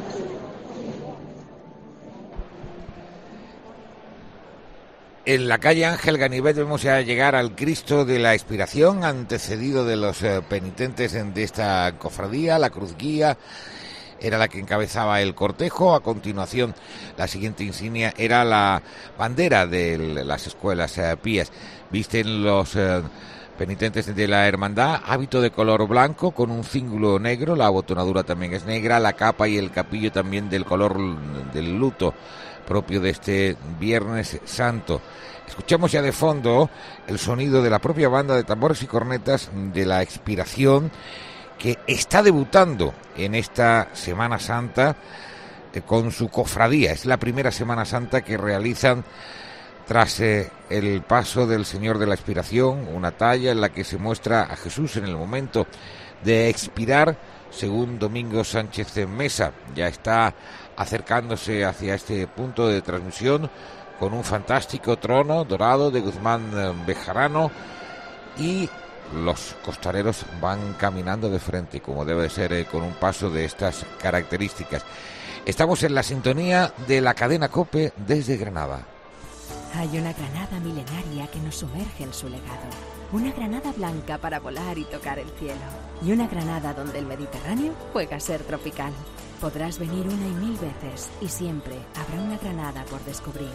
En la calle Ángel Ganivet vemos ya llegar al Cristo de la Expiración, antecedido de los eh, penitentes de esta cofradía. La cruz guía era la que encabezaba el cortejo. A continuación, la siguiente insignia era la bandera de las escuelas eh, pías. Visten los eh, penitentes de la hermandad hábito de color blanco con un cíngulo negro, la abotonadura también es negra, la capa y el capillo también del color del luto propio de este Viernes Santo. Escuchamos ya de fondo el sonido de la propia banda de tambores y cornetas de la Expiración, que está debutando en esta Semana Santa eh, con su cofradía. Es la primera Semana Santa que realizan tras eh, el paso del Señor de la Expiración, una talla en la que se muestra a Jesús en el momento de expirar, según Domingo Sánchez Mesa. Ya está acercándose hacia este punto de transmisión con un fantástico trono dorado de Guzmán Bejarano y los costaleros van caminando de frente, como debe ser, eh, con un paso de estas características. Estamos en la sintonía de la cadena COPE desde Granada. Hay una Granada milenaria que nos sumerge en su legado. Una Granada blanca para volar y tocar el cielo. Y una Granada donde el Mediterráneo juega a ser tropical. Podrás venir una y mil veces y siempre habrá una Granada por descubrir.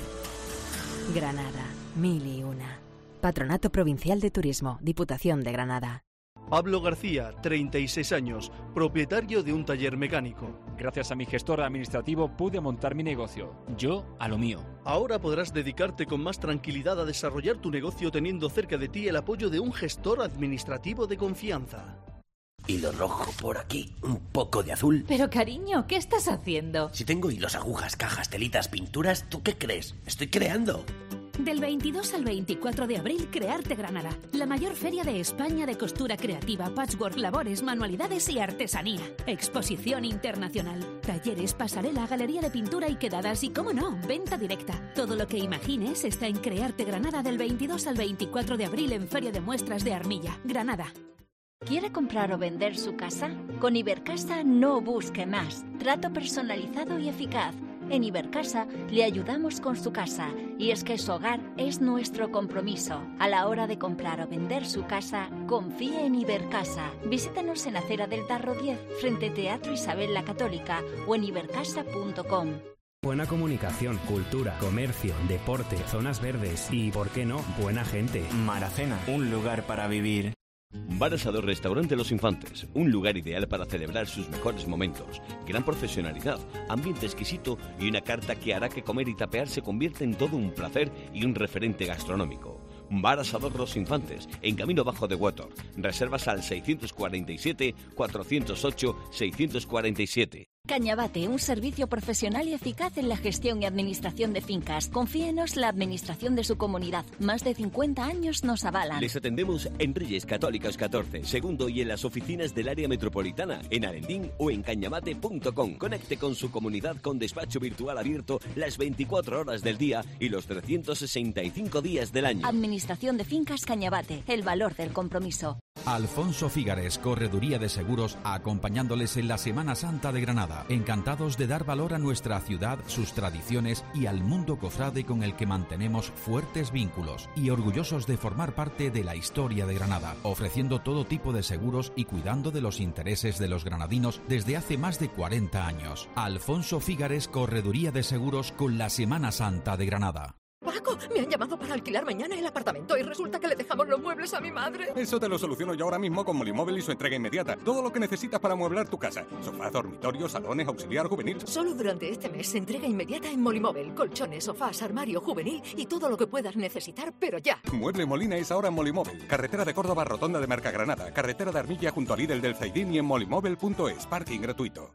Granada, mil y una. Patronato Provincial de Turismo, Diputación de Granada. Pablo García, treinta y seis años, propietario de un taller mecánico. Gracias a mi gestor administrativo pude montar mi negocio, yo a lo mío. Ahora podrás dedicarte con más tranquilidad a desarrollar tu negocio teniendo cerca de ti el apoyo de un gestor administrativo de confianza. Hilo rojo por aquí, un poco de azul. Pero cariño, ¿qué estás haciendo? Si tengo hilos, agujas, cajas, telitas, pinturas, ¿tú qué crees? Estoy creando. Del veintidós al veinticuatro de abril, Crearte Granada, la mayor feria de España de costura creativa, patchwork, labores, manualidades y artesanía. Exposición internacional, talleres, pasarela, galería de pintura y quedadas y, cómo no, venta directa. Todo lo que imagines está en Crearte Granada del veintidós al veinticuatro de abril en Feria de Muestras de Armilla, Granada. ¿Quiere comprar o vender su casa? Con Ibercasa no busque más. Trato personalizado y eficaz. En Ibercasa le ayudamos con su casa y es que su hogar es nuestro compromiso. A la hora de comprar o vender su casa, confíe en Ibercasa. Visítenos en Acera del Tarro diez, frente Teatro Isabel la Católica o en ibercasa punto com. Buena comunicación, cultura, comercio, deporte, zonas verdes y, ¿por qué no?, buena gente. Maracena, un lugar para vivir. Bar Asador Restaurante Los Infantes, un lugar ideal para celebrar sus mejores momentos. Gran profesionalidad, ambiente exquisito y una carta que hará que comer y tapear se convierta en todo un placer y un referente gastronómico. Bar Asador Los Infantes, en Camino Bajo de Huetor. Reservas al seiscientos cuarenta y siete, cuatrocientos ocho, seiscientos cuarenta y siete. Cañabate, un servicio profesional y eficaz en la gestión y administración de fincas. Confíenos la administración de su comunidad. Más de cincuenta años nos avalan. Les atendemos en Reyes Católicos catorce, segundo y en las oficinas del área metropolitana, en Alendín o en cañabate punto com. Conecte con su comunidad con despacho virtual abierto las veinticuatro horas del día y los trescientos sesenta y cinco días del año. Administración de Fincas Cañabate, el valor del compromiso. Alfonso Fígares, Correduría de Seguros, acompañándoles en la Semana Santa de Granada. Encantados de dar valor a nuestra ciudad, sus tradiciones y al mundo cofrade con el que mantenemos fuertes vínculos, y orgullosos de formar parte de la historia de Granada, ofreciendo todo tipo de seguros y cuidando de los intereses de los granadinos desde hace más de cuarenta años. Alfonso Fígares, Correduría de Seguros, con la Semana Santa de Granada. Paco, me han llamado para alquilar mañana el apartamento y resulta que le dejamos los muebles a mi madre. Eso te lo soluciono yo ahora mismo con Molimóvil y su entrega inmediata. Todo lo que necesitas para amueblar tu casa. Sofá, dormitorio, salones, auxiliar juvenil. Solo durante este mes, entrega inmediata en Molimóvil. Colchones, sofás, armario juvenil y todo lo que puedas necesitar, pero ya. Mueble Molina es ahora en Molimóvil. Carretera de Córdoba, Rotonda de Mercagranada. Carretera de Armilla junto al Lidl del Zaidín y en molimóvil punto es. Parking gratuito.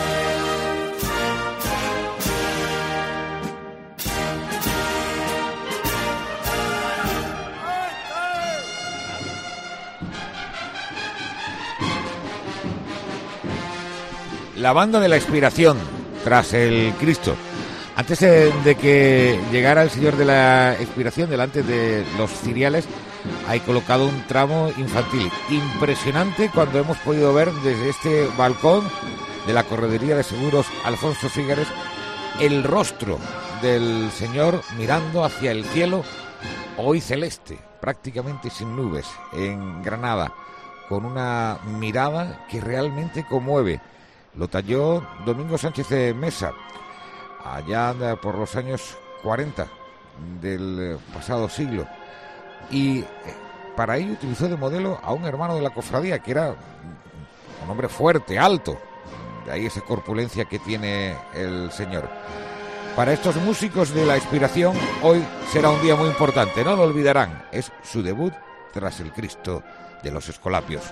La banda de la expiración tras el Cristo. Antes de que llegara el Señor de la Expiración delante de los ciriales, hay colocado un tramo infantil impresionante cuando hemos podido ver desde este balcón de la Correduría de Seguros Alfonso Fígares el rostro del Señor mirando hacia el cielo, hoy celeste, prácticamente sin nubes, en Granada, con una mirada que realmente conmueve. Lo talló Domingo Sánchez de Mesa, allá por los años cuarenta del pasado siglo. Y para ello utilizó de modelo a un hermano de la cofradía, que era un hombre fuerte, alto. De ahí esa corpulencia que tiene el señor. Para estos músicos de la Expiración, hoy será un día muy importante, no lo olvidarán. Es su debut tras el Cristo de los Escolapios.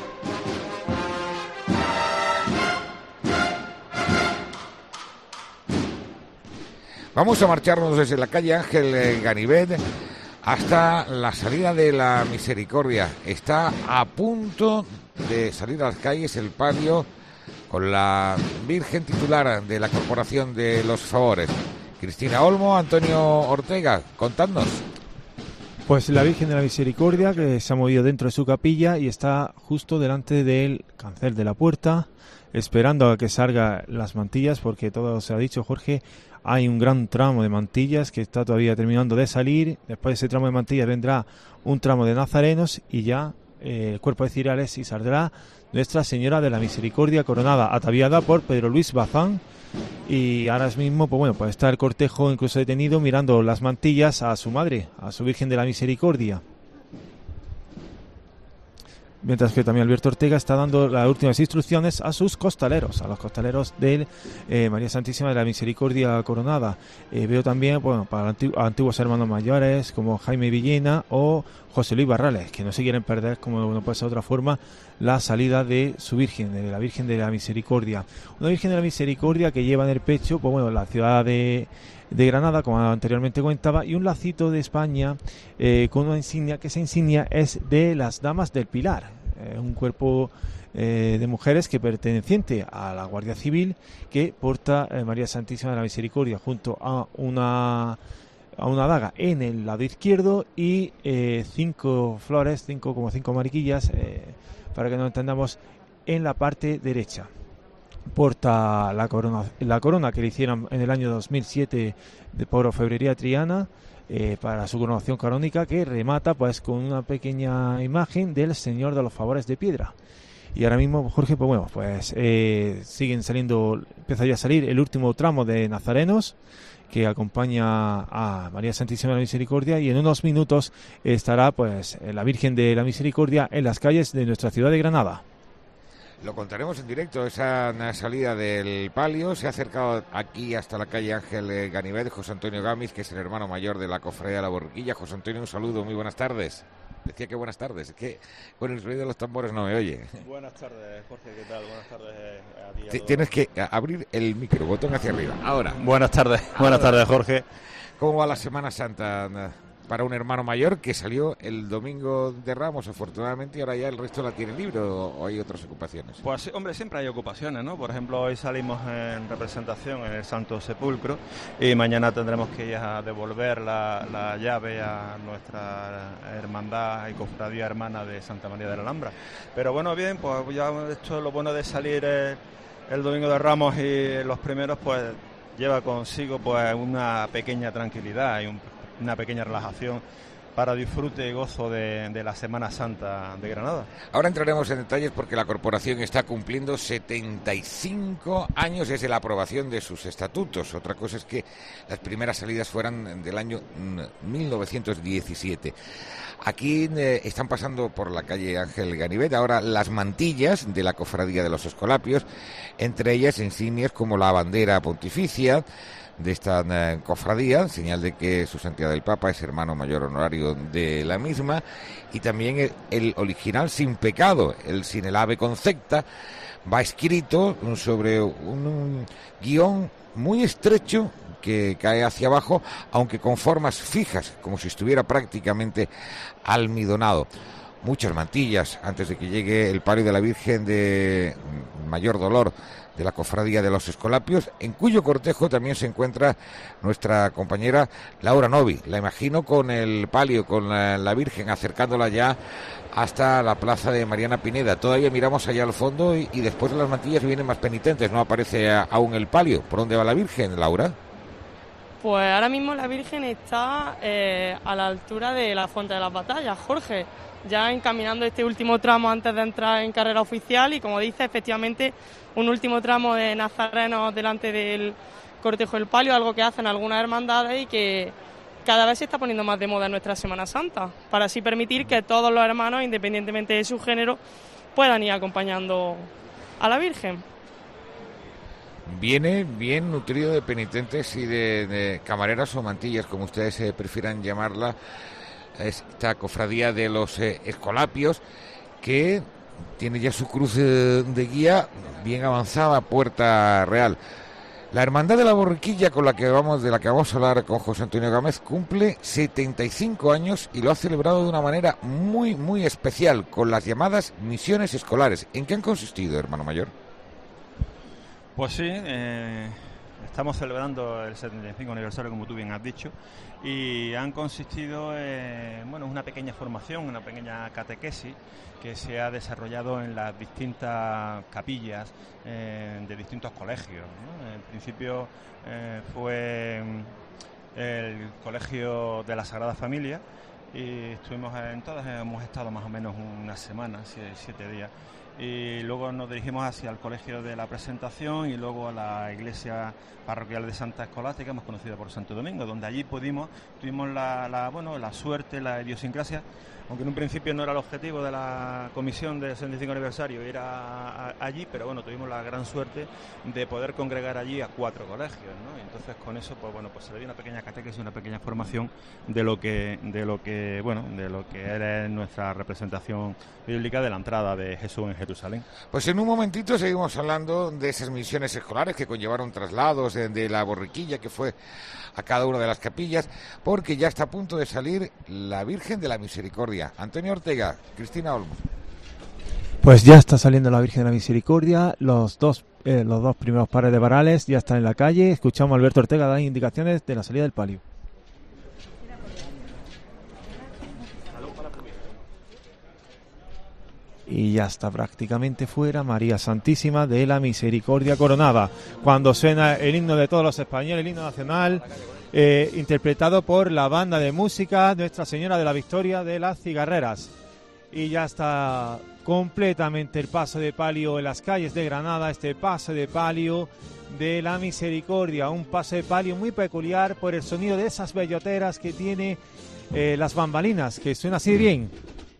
Vamos a marcharnos desde la calle Ángel Ganivet hasta la salida de la Misericordia. Está a punto de salir a las calles el palio con la Virgen titular de la Corporación de los Favores. Cristina Olmo, Antonio Ortega, contadnos. Pues la Virgen de la Misericordia, que se ha movido dentro de su capilla y está justo delante del cancel de la puerta, esperando a que salgan las mantillas, porque todo se ha dicho, Jorge, hay un gran tramo de mantillas que está todavía terminando de salir. Después de ese tramo de mantillas vendrá un tramo de nazarenos y ya eh, el cuerpo de Ciruelas, y saldrá Nuestra Señora de la Misericordia coronada, ataviada por Pedro Luis Bazán. Y ahora mismo, pues bueno, pues está el cortejo incluso detenido mirando las mantillas a su madre, a su Virgen de la Misericordia. Mientras que también Alberto Ortega está dando las últimas instrucciones a sus costaleros, a los costaleros de eh, María Santísima de la Misericordia coronada. Eh, veo también, bueno, para antigu- antiguos hermanos mayores como Jaime Villena o José Luis Barrales, que no se quieren perder, como no puede ser de otra forma, la salida de su Virgen, de la Virgen de la Misericordia. Una Virgen de la Misericordia que lleva en el pecho, pues bueno, la ciudad de... de Granada, como anteriormente comentaba, y un lacito de España eh, con una insignia, que esa insignia es de las Damas del Pilar, eh, un cuerpo eh, de mujeres que perteneciente a la Guardia Civil, que porta eh, María Santísima de la Misericordia junto a una a una daga en el lado izquierdo y eh, cinco flores, cinco como cinco mariquillas, eh, para que nos entendamos, en la parte derecha. Porta la corona, la corona que le hicieron en el año dos mil siete de por orfebrería triana eh, para su coronación canónica, que remata pues con una pequeña imagen del Señor de los Favores de Piedra. Y ahora mismo, Jorge, pues bueno, pues eh, siguen saliendo, empieza ya a salir el último tramo de nazarenos que acompaña a María Santísima de la Misericordia, y en unos minutos estará pues la Virgen de la Misericordia en las calles de nuestra ciudad de Granada. Lo contaremos en directo, esa salida del palio. Se ha acercado aquí hasta la calle Ángel Ganivet José Antonio Gamis, que es el hermano mayor de la Cofradía de la Borriquilla. José Antonio, un saludo, muy buenas tardes. Decía que buenas tardes, es que con el ruido de los tambores no me oye. Buenas tardes, Jorge, ¿qué tal? Buenas tardes a ti. A T- Tienes que abrir el micro, botón hacia arriba. Ahora. Buenas tardes, buenas Ahora. tardes, Jorge. ¿Cómo va la Semana Santa para un hermano mayor que salió el domingo de Ramos, afortunadamente, y ahora ya el resto la tiene libre, o hay otras ocupaciones? Pues hombre, siempre hay ocupaciones, ¿no? Por ejemplo, hoy salimos en representación en el Santo Sepulcro y mañana tendremos que ir a devolver la, la llave a nuestra hermandad y cofradía hermana de Santa María de la Alhambra. Pero bueno, bien, pues ya esto es lo bueno de salir el, el domingo de Ramos, y los primeros pues lleva consigo pues una pequeña tranquilidad y un una pequeña relajación para disfrute y gozo de, de la Semana Santa de Granada. Ahora entraremos en detalles porque la corporación está cumpliendo setenta y cinco años desde la aprobación de sus estatutos. Otra cosa es que las primeras salidas fueran del año mil novecientos diecisiete. Aquí eh, están pasando por la calle Ángel Ganivet ahora las mantillas de la Cofradía de los Escolapios, entre ellas insignias como la bandera pontificia de esta uh, cofradía, señal de que su santidad el Papa es hermano mayor honorario de la misma, y también el, el original sin pecado, el sin el ave concepta, va escrito sobre un, un guión muy estrecho que cae hacia abajo, aunque con formas fijas, como si estuviera prácticamente almidonado. Muchas mantillas antes de que llegue el palio de la Virgen de Mayor Dolor de la Cofradía de los Escolapios, en cuyo cortejo también se encuentra nuestra compañera Laura Novi. La imagino con el palio, con la, la Virgen, acercándola ya hasta la plaza de Mariana Pineda. Todavía miramos allá al fondo y, y después de las mantillas vienen más penitentes. No aparece a, aún el palio. ¿Por dónde va la Virgen, Laura? Pues ahora mismo la Virgen está eh, a la altura de la Fuente de las Batallas, Jorge, ya encaminando este último tramo antes de entrar en carrera oficial, y como dice, efectivamente un último tramo de nazarenos delante del cortejo del palio, algo que hacen algunas hermandades y que cada vez se está poniendo más de moda en nuestra Semana Santa, para así permitir que todos los hermanos, independientemente de su género, puedan ir acompañando a la Virgen. Viene bien nutrido de penitentes y de, de camareras o mantillas, como ustedes eh, prefieran llamarla, esta cofradía de los eh, Escolapios, que tiene ya su cruz eh, de guía bien avanzada, Puerta Real. La Hermandad de la Borriquilla, con la que vamos, de la que vamos a hablar con José Antonio Gámez, cumple setenta y cinco años y lo ha celebrado de una manera muy, muy especial, con las llamadas misiones escolares. ¿En qué han consistido, hermano mayor? Pues sí, eh, estamos celebrando el setenta y cinco aniversario, como tú bien has dicho, y han consistido en bueno, una pequeña formación, una pequeña catequesis que se ha desarrollado en las distintas capillas eh, de distintos colegios, ¿no? En principio eh, fue el Colegio de la Sagrada Familia y estuvimos en todas, hemos estado más o menos una semana, siete días. Y luego nos dirigimos hacia el Colegio de la Presentación y luego a la Iglesia Parroquial de Santa Escolástica, más conocida por Santo Domingo, donde allí pudimos, tuvimos la, la, bueno, la suerte, la idiosincrasia, aunque en un principio no era el objetivo de la comisión del setenta y cinco aniversario ir a, a, allí, pero bueno, tuvimos la gran suerte de poder congregar allí a cuatro colegios, ¿no? Y entonces con eso, pues bueno, pues se le dio una pequeña catequesis, una pequeña formación de lo que, de lo que, bueno, de lo que era nuestra representación bíblica de la entrada de Jesús en Jerusalén. Pues en un momentito seguimos hablando de esas misiones escolares que conllevaron traslados de, de la borriquilla que fue a cada una de las capillas, porque ya está a punto de salir la Virgen de la Misericordia. Antonio Ortega, Cristina Olmos. Pues ya está saliendo la Virgen de la Misericordia, los dos eh, los dos primeros pares de varales ya están en la calle. Escuchamos a Alberto Ortega dar indicaciones de la salida del palio. Y ya está prácticamente fuera María Santísima de la Misericordia coronada. Cuando suena el himno de todos los españoles, el himno nacional, eh, interpretado por la banda de música Nuestra Señora de la Victoria de las Cigarreras. Y ya está completamente el paso de palio en las calles de Granada, este paso de palio de la Misericordia, un paso de palio muy peculiar por el sonido de esas belloteras que tiene eh, las bambalinas, que suena así bien.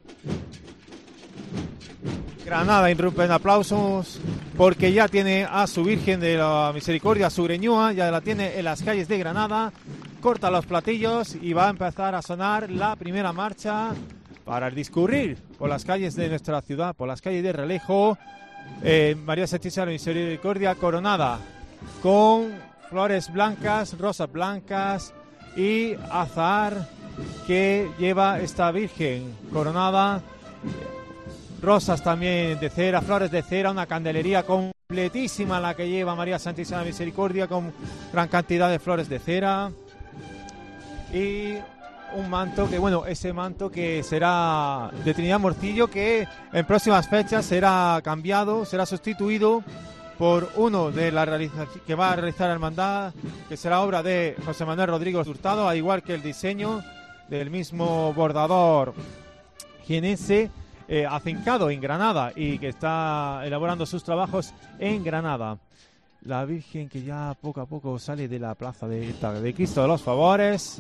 Granada irrumpe en aplausos porque ya tiene a su Virgen de la Misericordia, su greñúa, ya la tiene en las calles de Granada, corta los platillos y va a empezar a sonar la primera marcha para el discurrir por las calles de nuestra ciudad, por las calles de Relejo. eh, María Santísima de la Misericordia coronada con flores blancas, rosas blancas y azahar que lleva esta Virgen coronada. Rosas también de cera, flores de cera, una candelería completísima la que lleva María Santísima Misericordia con gran cantidad de flores de cera y un manto que, bueno, ese manto que será de Trinidad Morcillo, que en próximas fechas será cambiado, será sustituido por uno de la realización que va a realizar la hermandad, que será obra de José Manuel Rodríguez Hurtado, al igual que el diseño del mismo bordador jienense, Eh, afincado en Granada y que está elaborando sus trabajos en Granada. La Virgen que ya poco a poco sale de la plaza de, de Cristo de los Favores.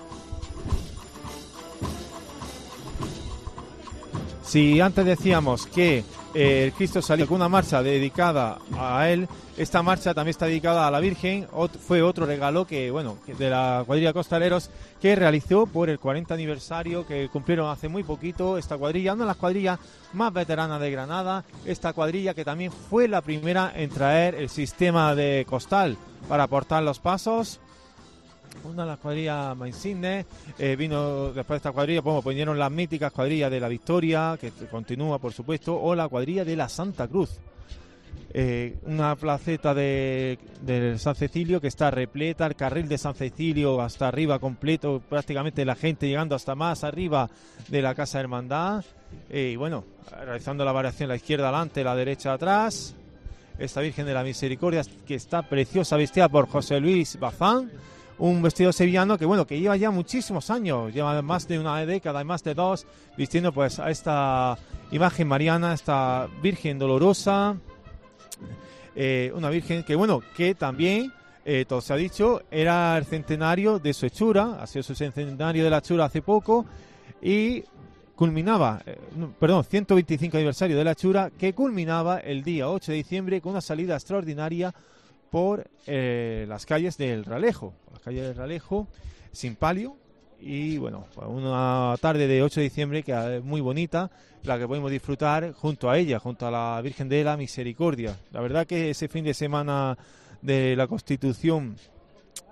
Si antes decíamos que eh, el Cristo salió con una marcha dedicada a él, esta marcha también está dedicada a la Virgen. Ot- fue otro regalo que, bueno, que de la cuadrilla Costaleros, que realizó por el cuarenta aniversario que cumplieron hace muy poquito. Esta cuadrilla, una de las cuadrillas más veteranas de Granada, esta cuadrilla que también fue la primera en traer el sistema de costal para portar los pasos. Una de las cuadrillas más insignes. eh, vino después de esta cuadrilla, pues vinieron las míticas cuadrillas de la Victoria, que continúa por supuesto, o la cuadrilla de la Santa Cruz. Eh, una placeta de, de San Cecilio que está repleta, el carril de San Cecilio hasta arriba completo, prácticamente la gente llegando hasta más arriba de la Casa Hermandad. Eh, y bueno, realizando la variación, la izquierda adelante, la derecha atrás. Esta Virgen de la Misericordia que está preciosa, vestida por José Luis Bazán, un vestido sevillano que, bueno, que lleva ya muchísimos años, lleva más de una década, más de dos, vistiendo pues a esta imagen mariana, esta Virgen dolorosa. Eh, una Virgen que, bueno, que también, eh, todo se ha dicho, era el centenario de su hechura, ha sido su centenario de la hechura hace poco, y culminaba, eh, perdón, ciento veinticinco aniversario de la hechura, que culminaba el día ocho de diciembre con una salida extraordinaria por eh, las calles del Ralejo, las calles del Ralejo, sin palio. Y bueno, una tarde de ocho de diciembre que es muy bonita, la que podemos disfrutar junto a ella, junto a la Virgen de la Misericordia. La verdad que ese fin de semana de la Constitución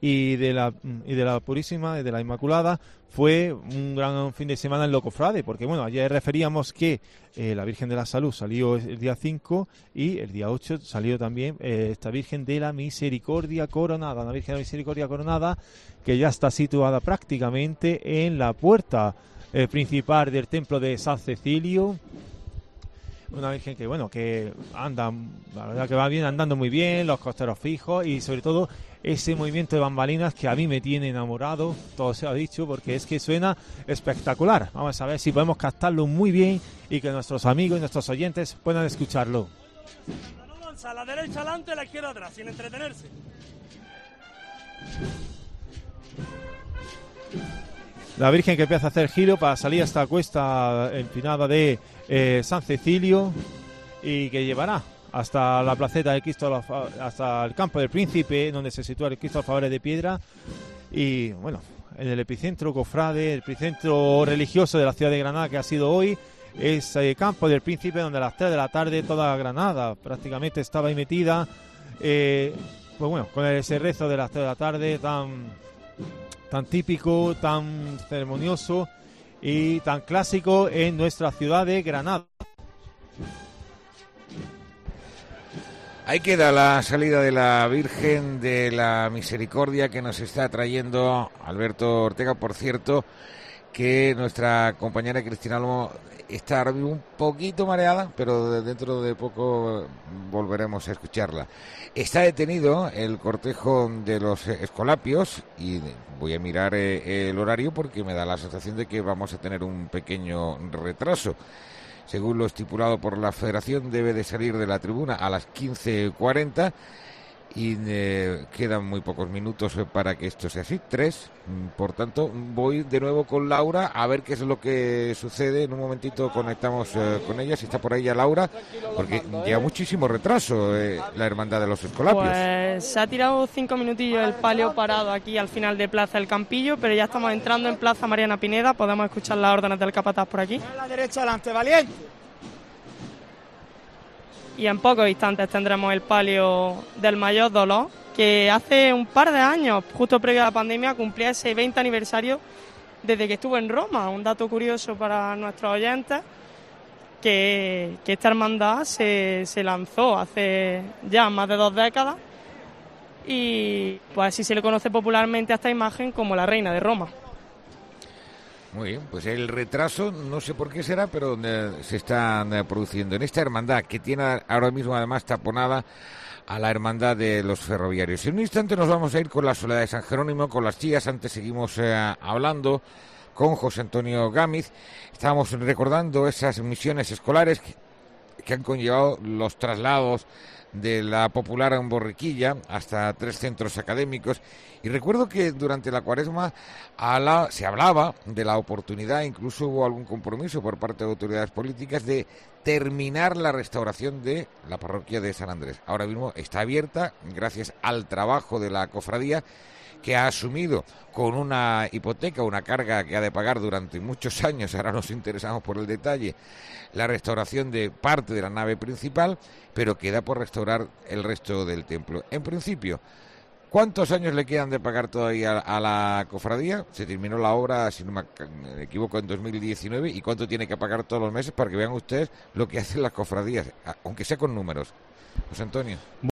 y de la y de la Purísima, de la Inmaculada, fue un gran fin de semana en lo cofrade, porque bueno, ayer referíamos que eh, la Virgen de la Salud salió el día cinco y el día ocho salió también eh, esta Virgen de la Misericordia Coronada, una Virgen de la Misericordia Coronada que ya está situada prácticamente en la puerta eh, principal del templo de San Cecilio. Una Virgen que, bueno, que anda, la verdad que va bien, andando muy bien, los costeros fijos y sobre todo ese movimiento de bambalinas que a mí me tiene enamorado, todo se ha dicho, porque es que suena espectacular. Vamos a ver si podemos captarlo muy bien y que nuestros amigos y nuestros oyentes puedan escucharlo. La mano avanza, la derecha adelante, la izquierda atrás, sin entretenerse. La Virgen que empieza a hacer giro para salir hasta la cuesta empinada de eh, San Cecilio y que llevará hasta la placeta de Cristo, hasta el campo del Príncipe, donde se sitúa el Cristo de los Favores de Piedra. Y bueno, en el epicentro cofrade, el epicentro religioso de la ciudad de Granada, que ha sido hoy, es el campo del Príncipe, donde a las tres de la tarde toda Granada prácticamente estaba ahí metida. Eh, pues bueno, con ese rezo de las tres de la tarde tan, tan típico, tan ceremonioso y tan clásico en nuestra ciudad de Granada. Ahí queda la salida de la Virgen de la Misericordia que nos está trayendo Alberto Ortega. Por cierto, que nuestra compañera Cristina Olmo está ahora mismo un poquito mareada, pero dentro de poco volveremos a escucharla. Está detenido el cortejo de los Escolapios y voy a mirar el horario porque me da la sensación de que vamos a tener un pequeño retraso. Según lo estipulado por la Federación, debe de salir de la tribuna a las quince cuarenta y eh, quedan muy pocos minutos para que esto sea así, tres. Por tanto, voy de nuevo con Laura a ver qué es lo que sucede. En un momentito conectamos eh, con ella, si está por ahí ya Laura, porque lleva muchísimo retraso eh, la Hermandad de los Escolapios. Pues se ha tirado cinco minutillos el palio parado aquí al final de Plaza El Campillo, pero ya estamos entrando en Plaza Mariana Pineda. Podemos escuchar las órdenes del capataz por aquí. A la derecha adelante, valiente. Y en pocos instantes tendremos el palio del Mayor Dolor, que hace un par de años, justo previo a la pandemia, cumplía ese veinte aniversario desde que estuvo en Roma. Un dato curioso para nuestros oyentes, que, que esta hermandad se, se lanzó hace ya más de dos décadas y pues así se le conoce popularmente a esta imagen como la Reina de Roma. Muy bien, pues el retraso, no sé por qué será, pero eh, se está eh, produciendo en esta hermandad que tiene ahora mismo además taponada a la hermandad de los ferroviarios. En un instante nos vamos a ir con la Soledad de San Jerónimo, con las chías. Antes seguimos eh, hablando con José Antonio Gámez. Estábamos recordando esas misiones escolares que, que han conllevado los traslados de la popular Borriquilla hasta tres centros académicos. Y recuerdo que durante la Cuaresma a la, se hablaba de la oportunidad, incluso hubo algún compromiso por parte de autoridades políticas de terminar la restauración de la parroquia de San Andrés. Ahora mismo está abierta gracias al trabajo de la cofradía, que ha asumido con una hipoteca, una carga que ha de pagar durante muchos años, ahora nos interesamos por el detalle, la restauración de parte de la nave principal, pero queda por restaurar el resto del templo. En principio, ¿cuántos años le quedan de pagar todavía a la cofradía? Se terminó la obra, si no me equivoco, en dos mil diecinueve, ¿y cuánto tiene que pagar todos los meses para que vean ustedes lo que hacen las cofradías, aunque sea con números? José Antonio.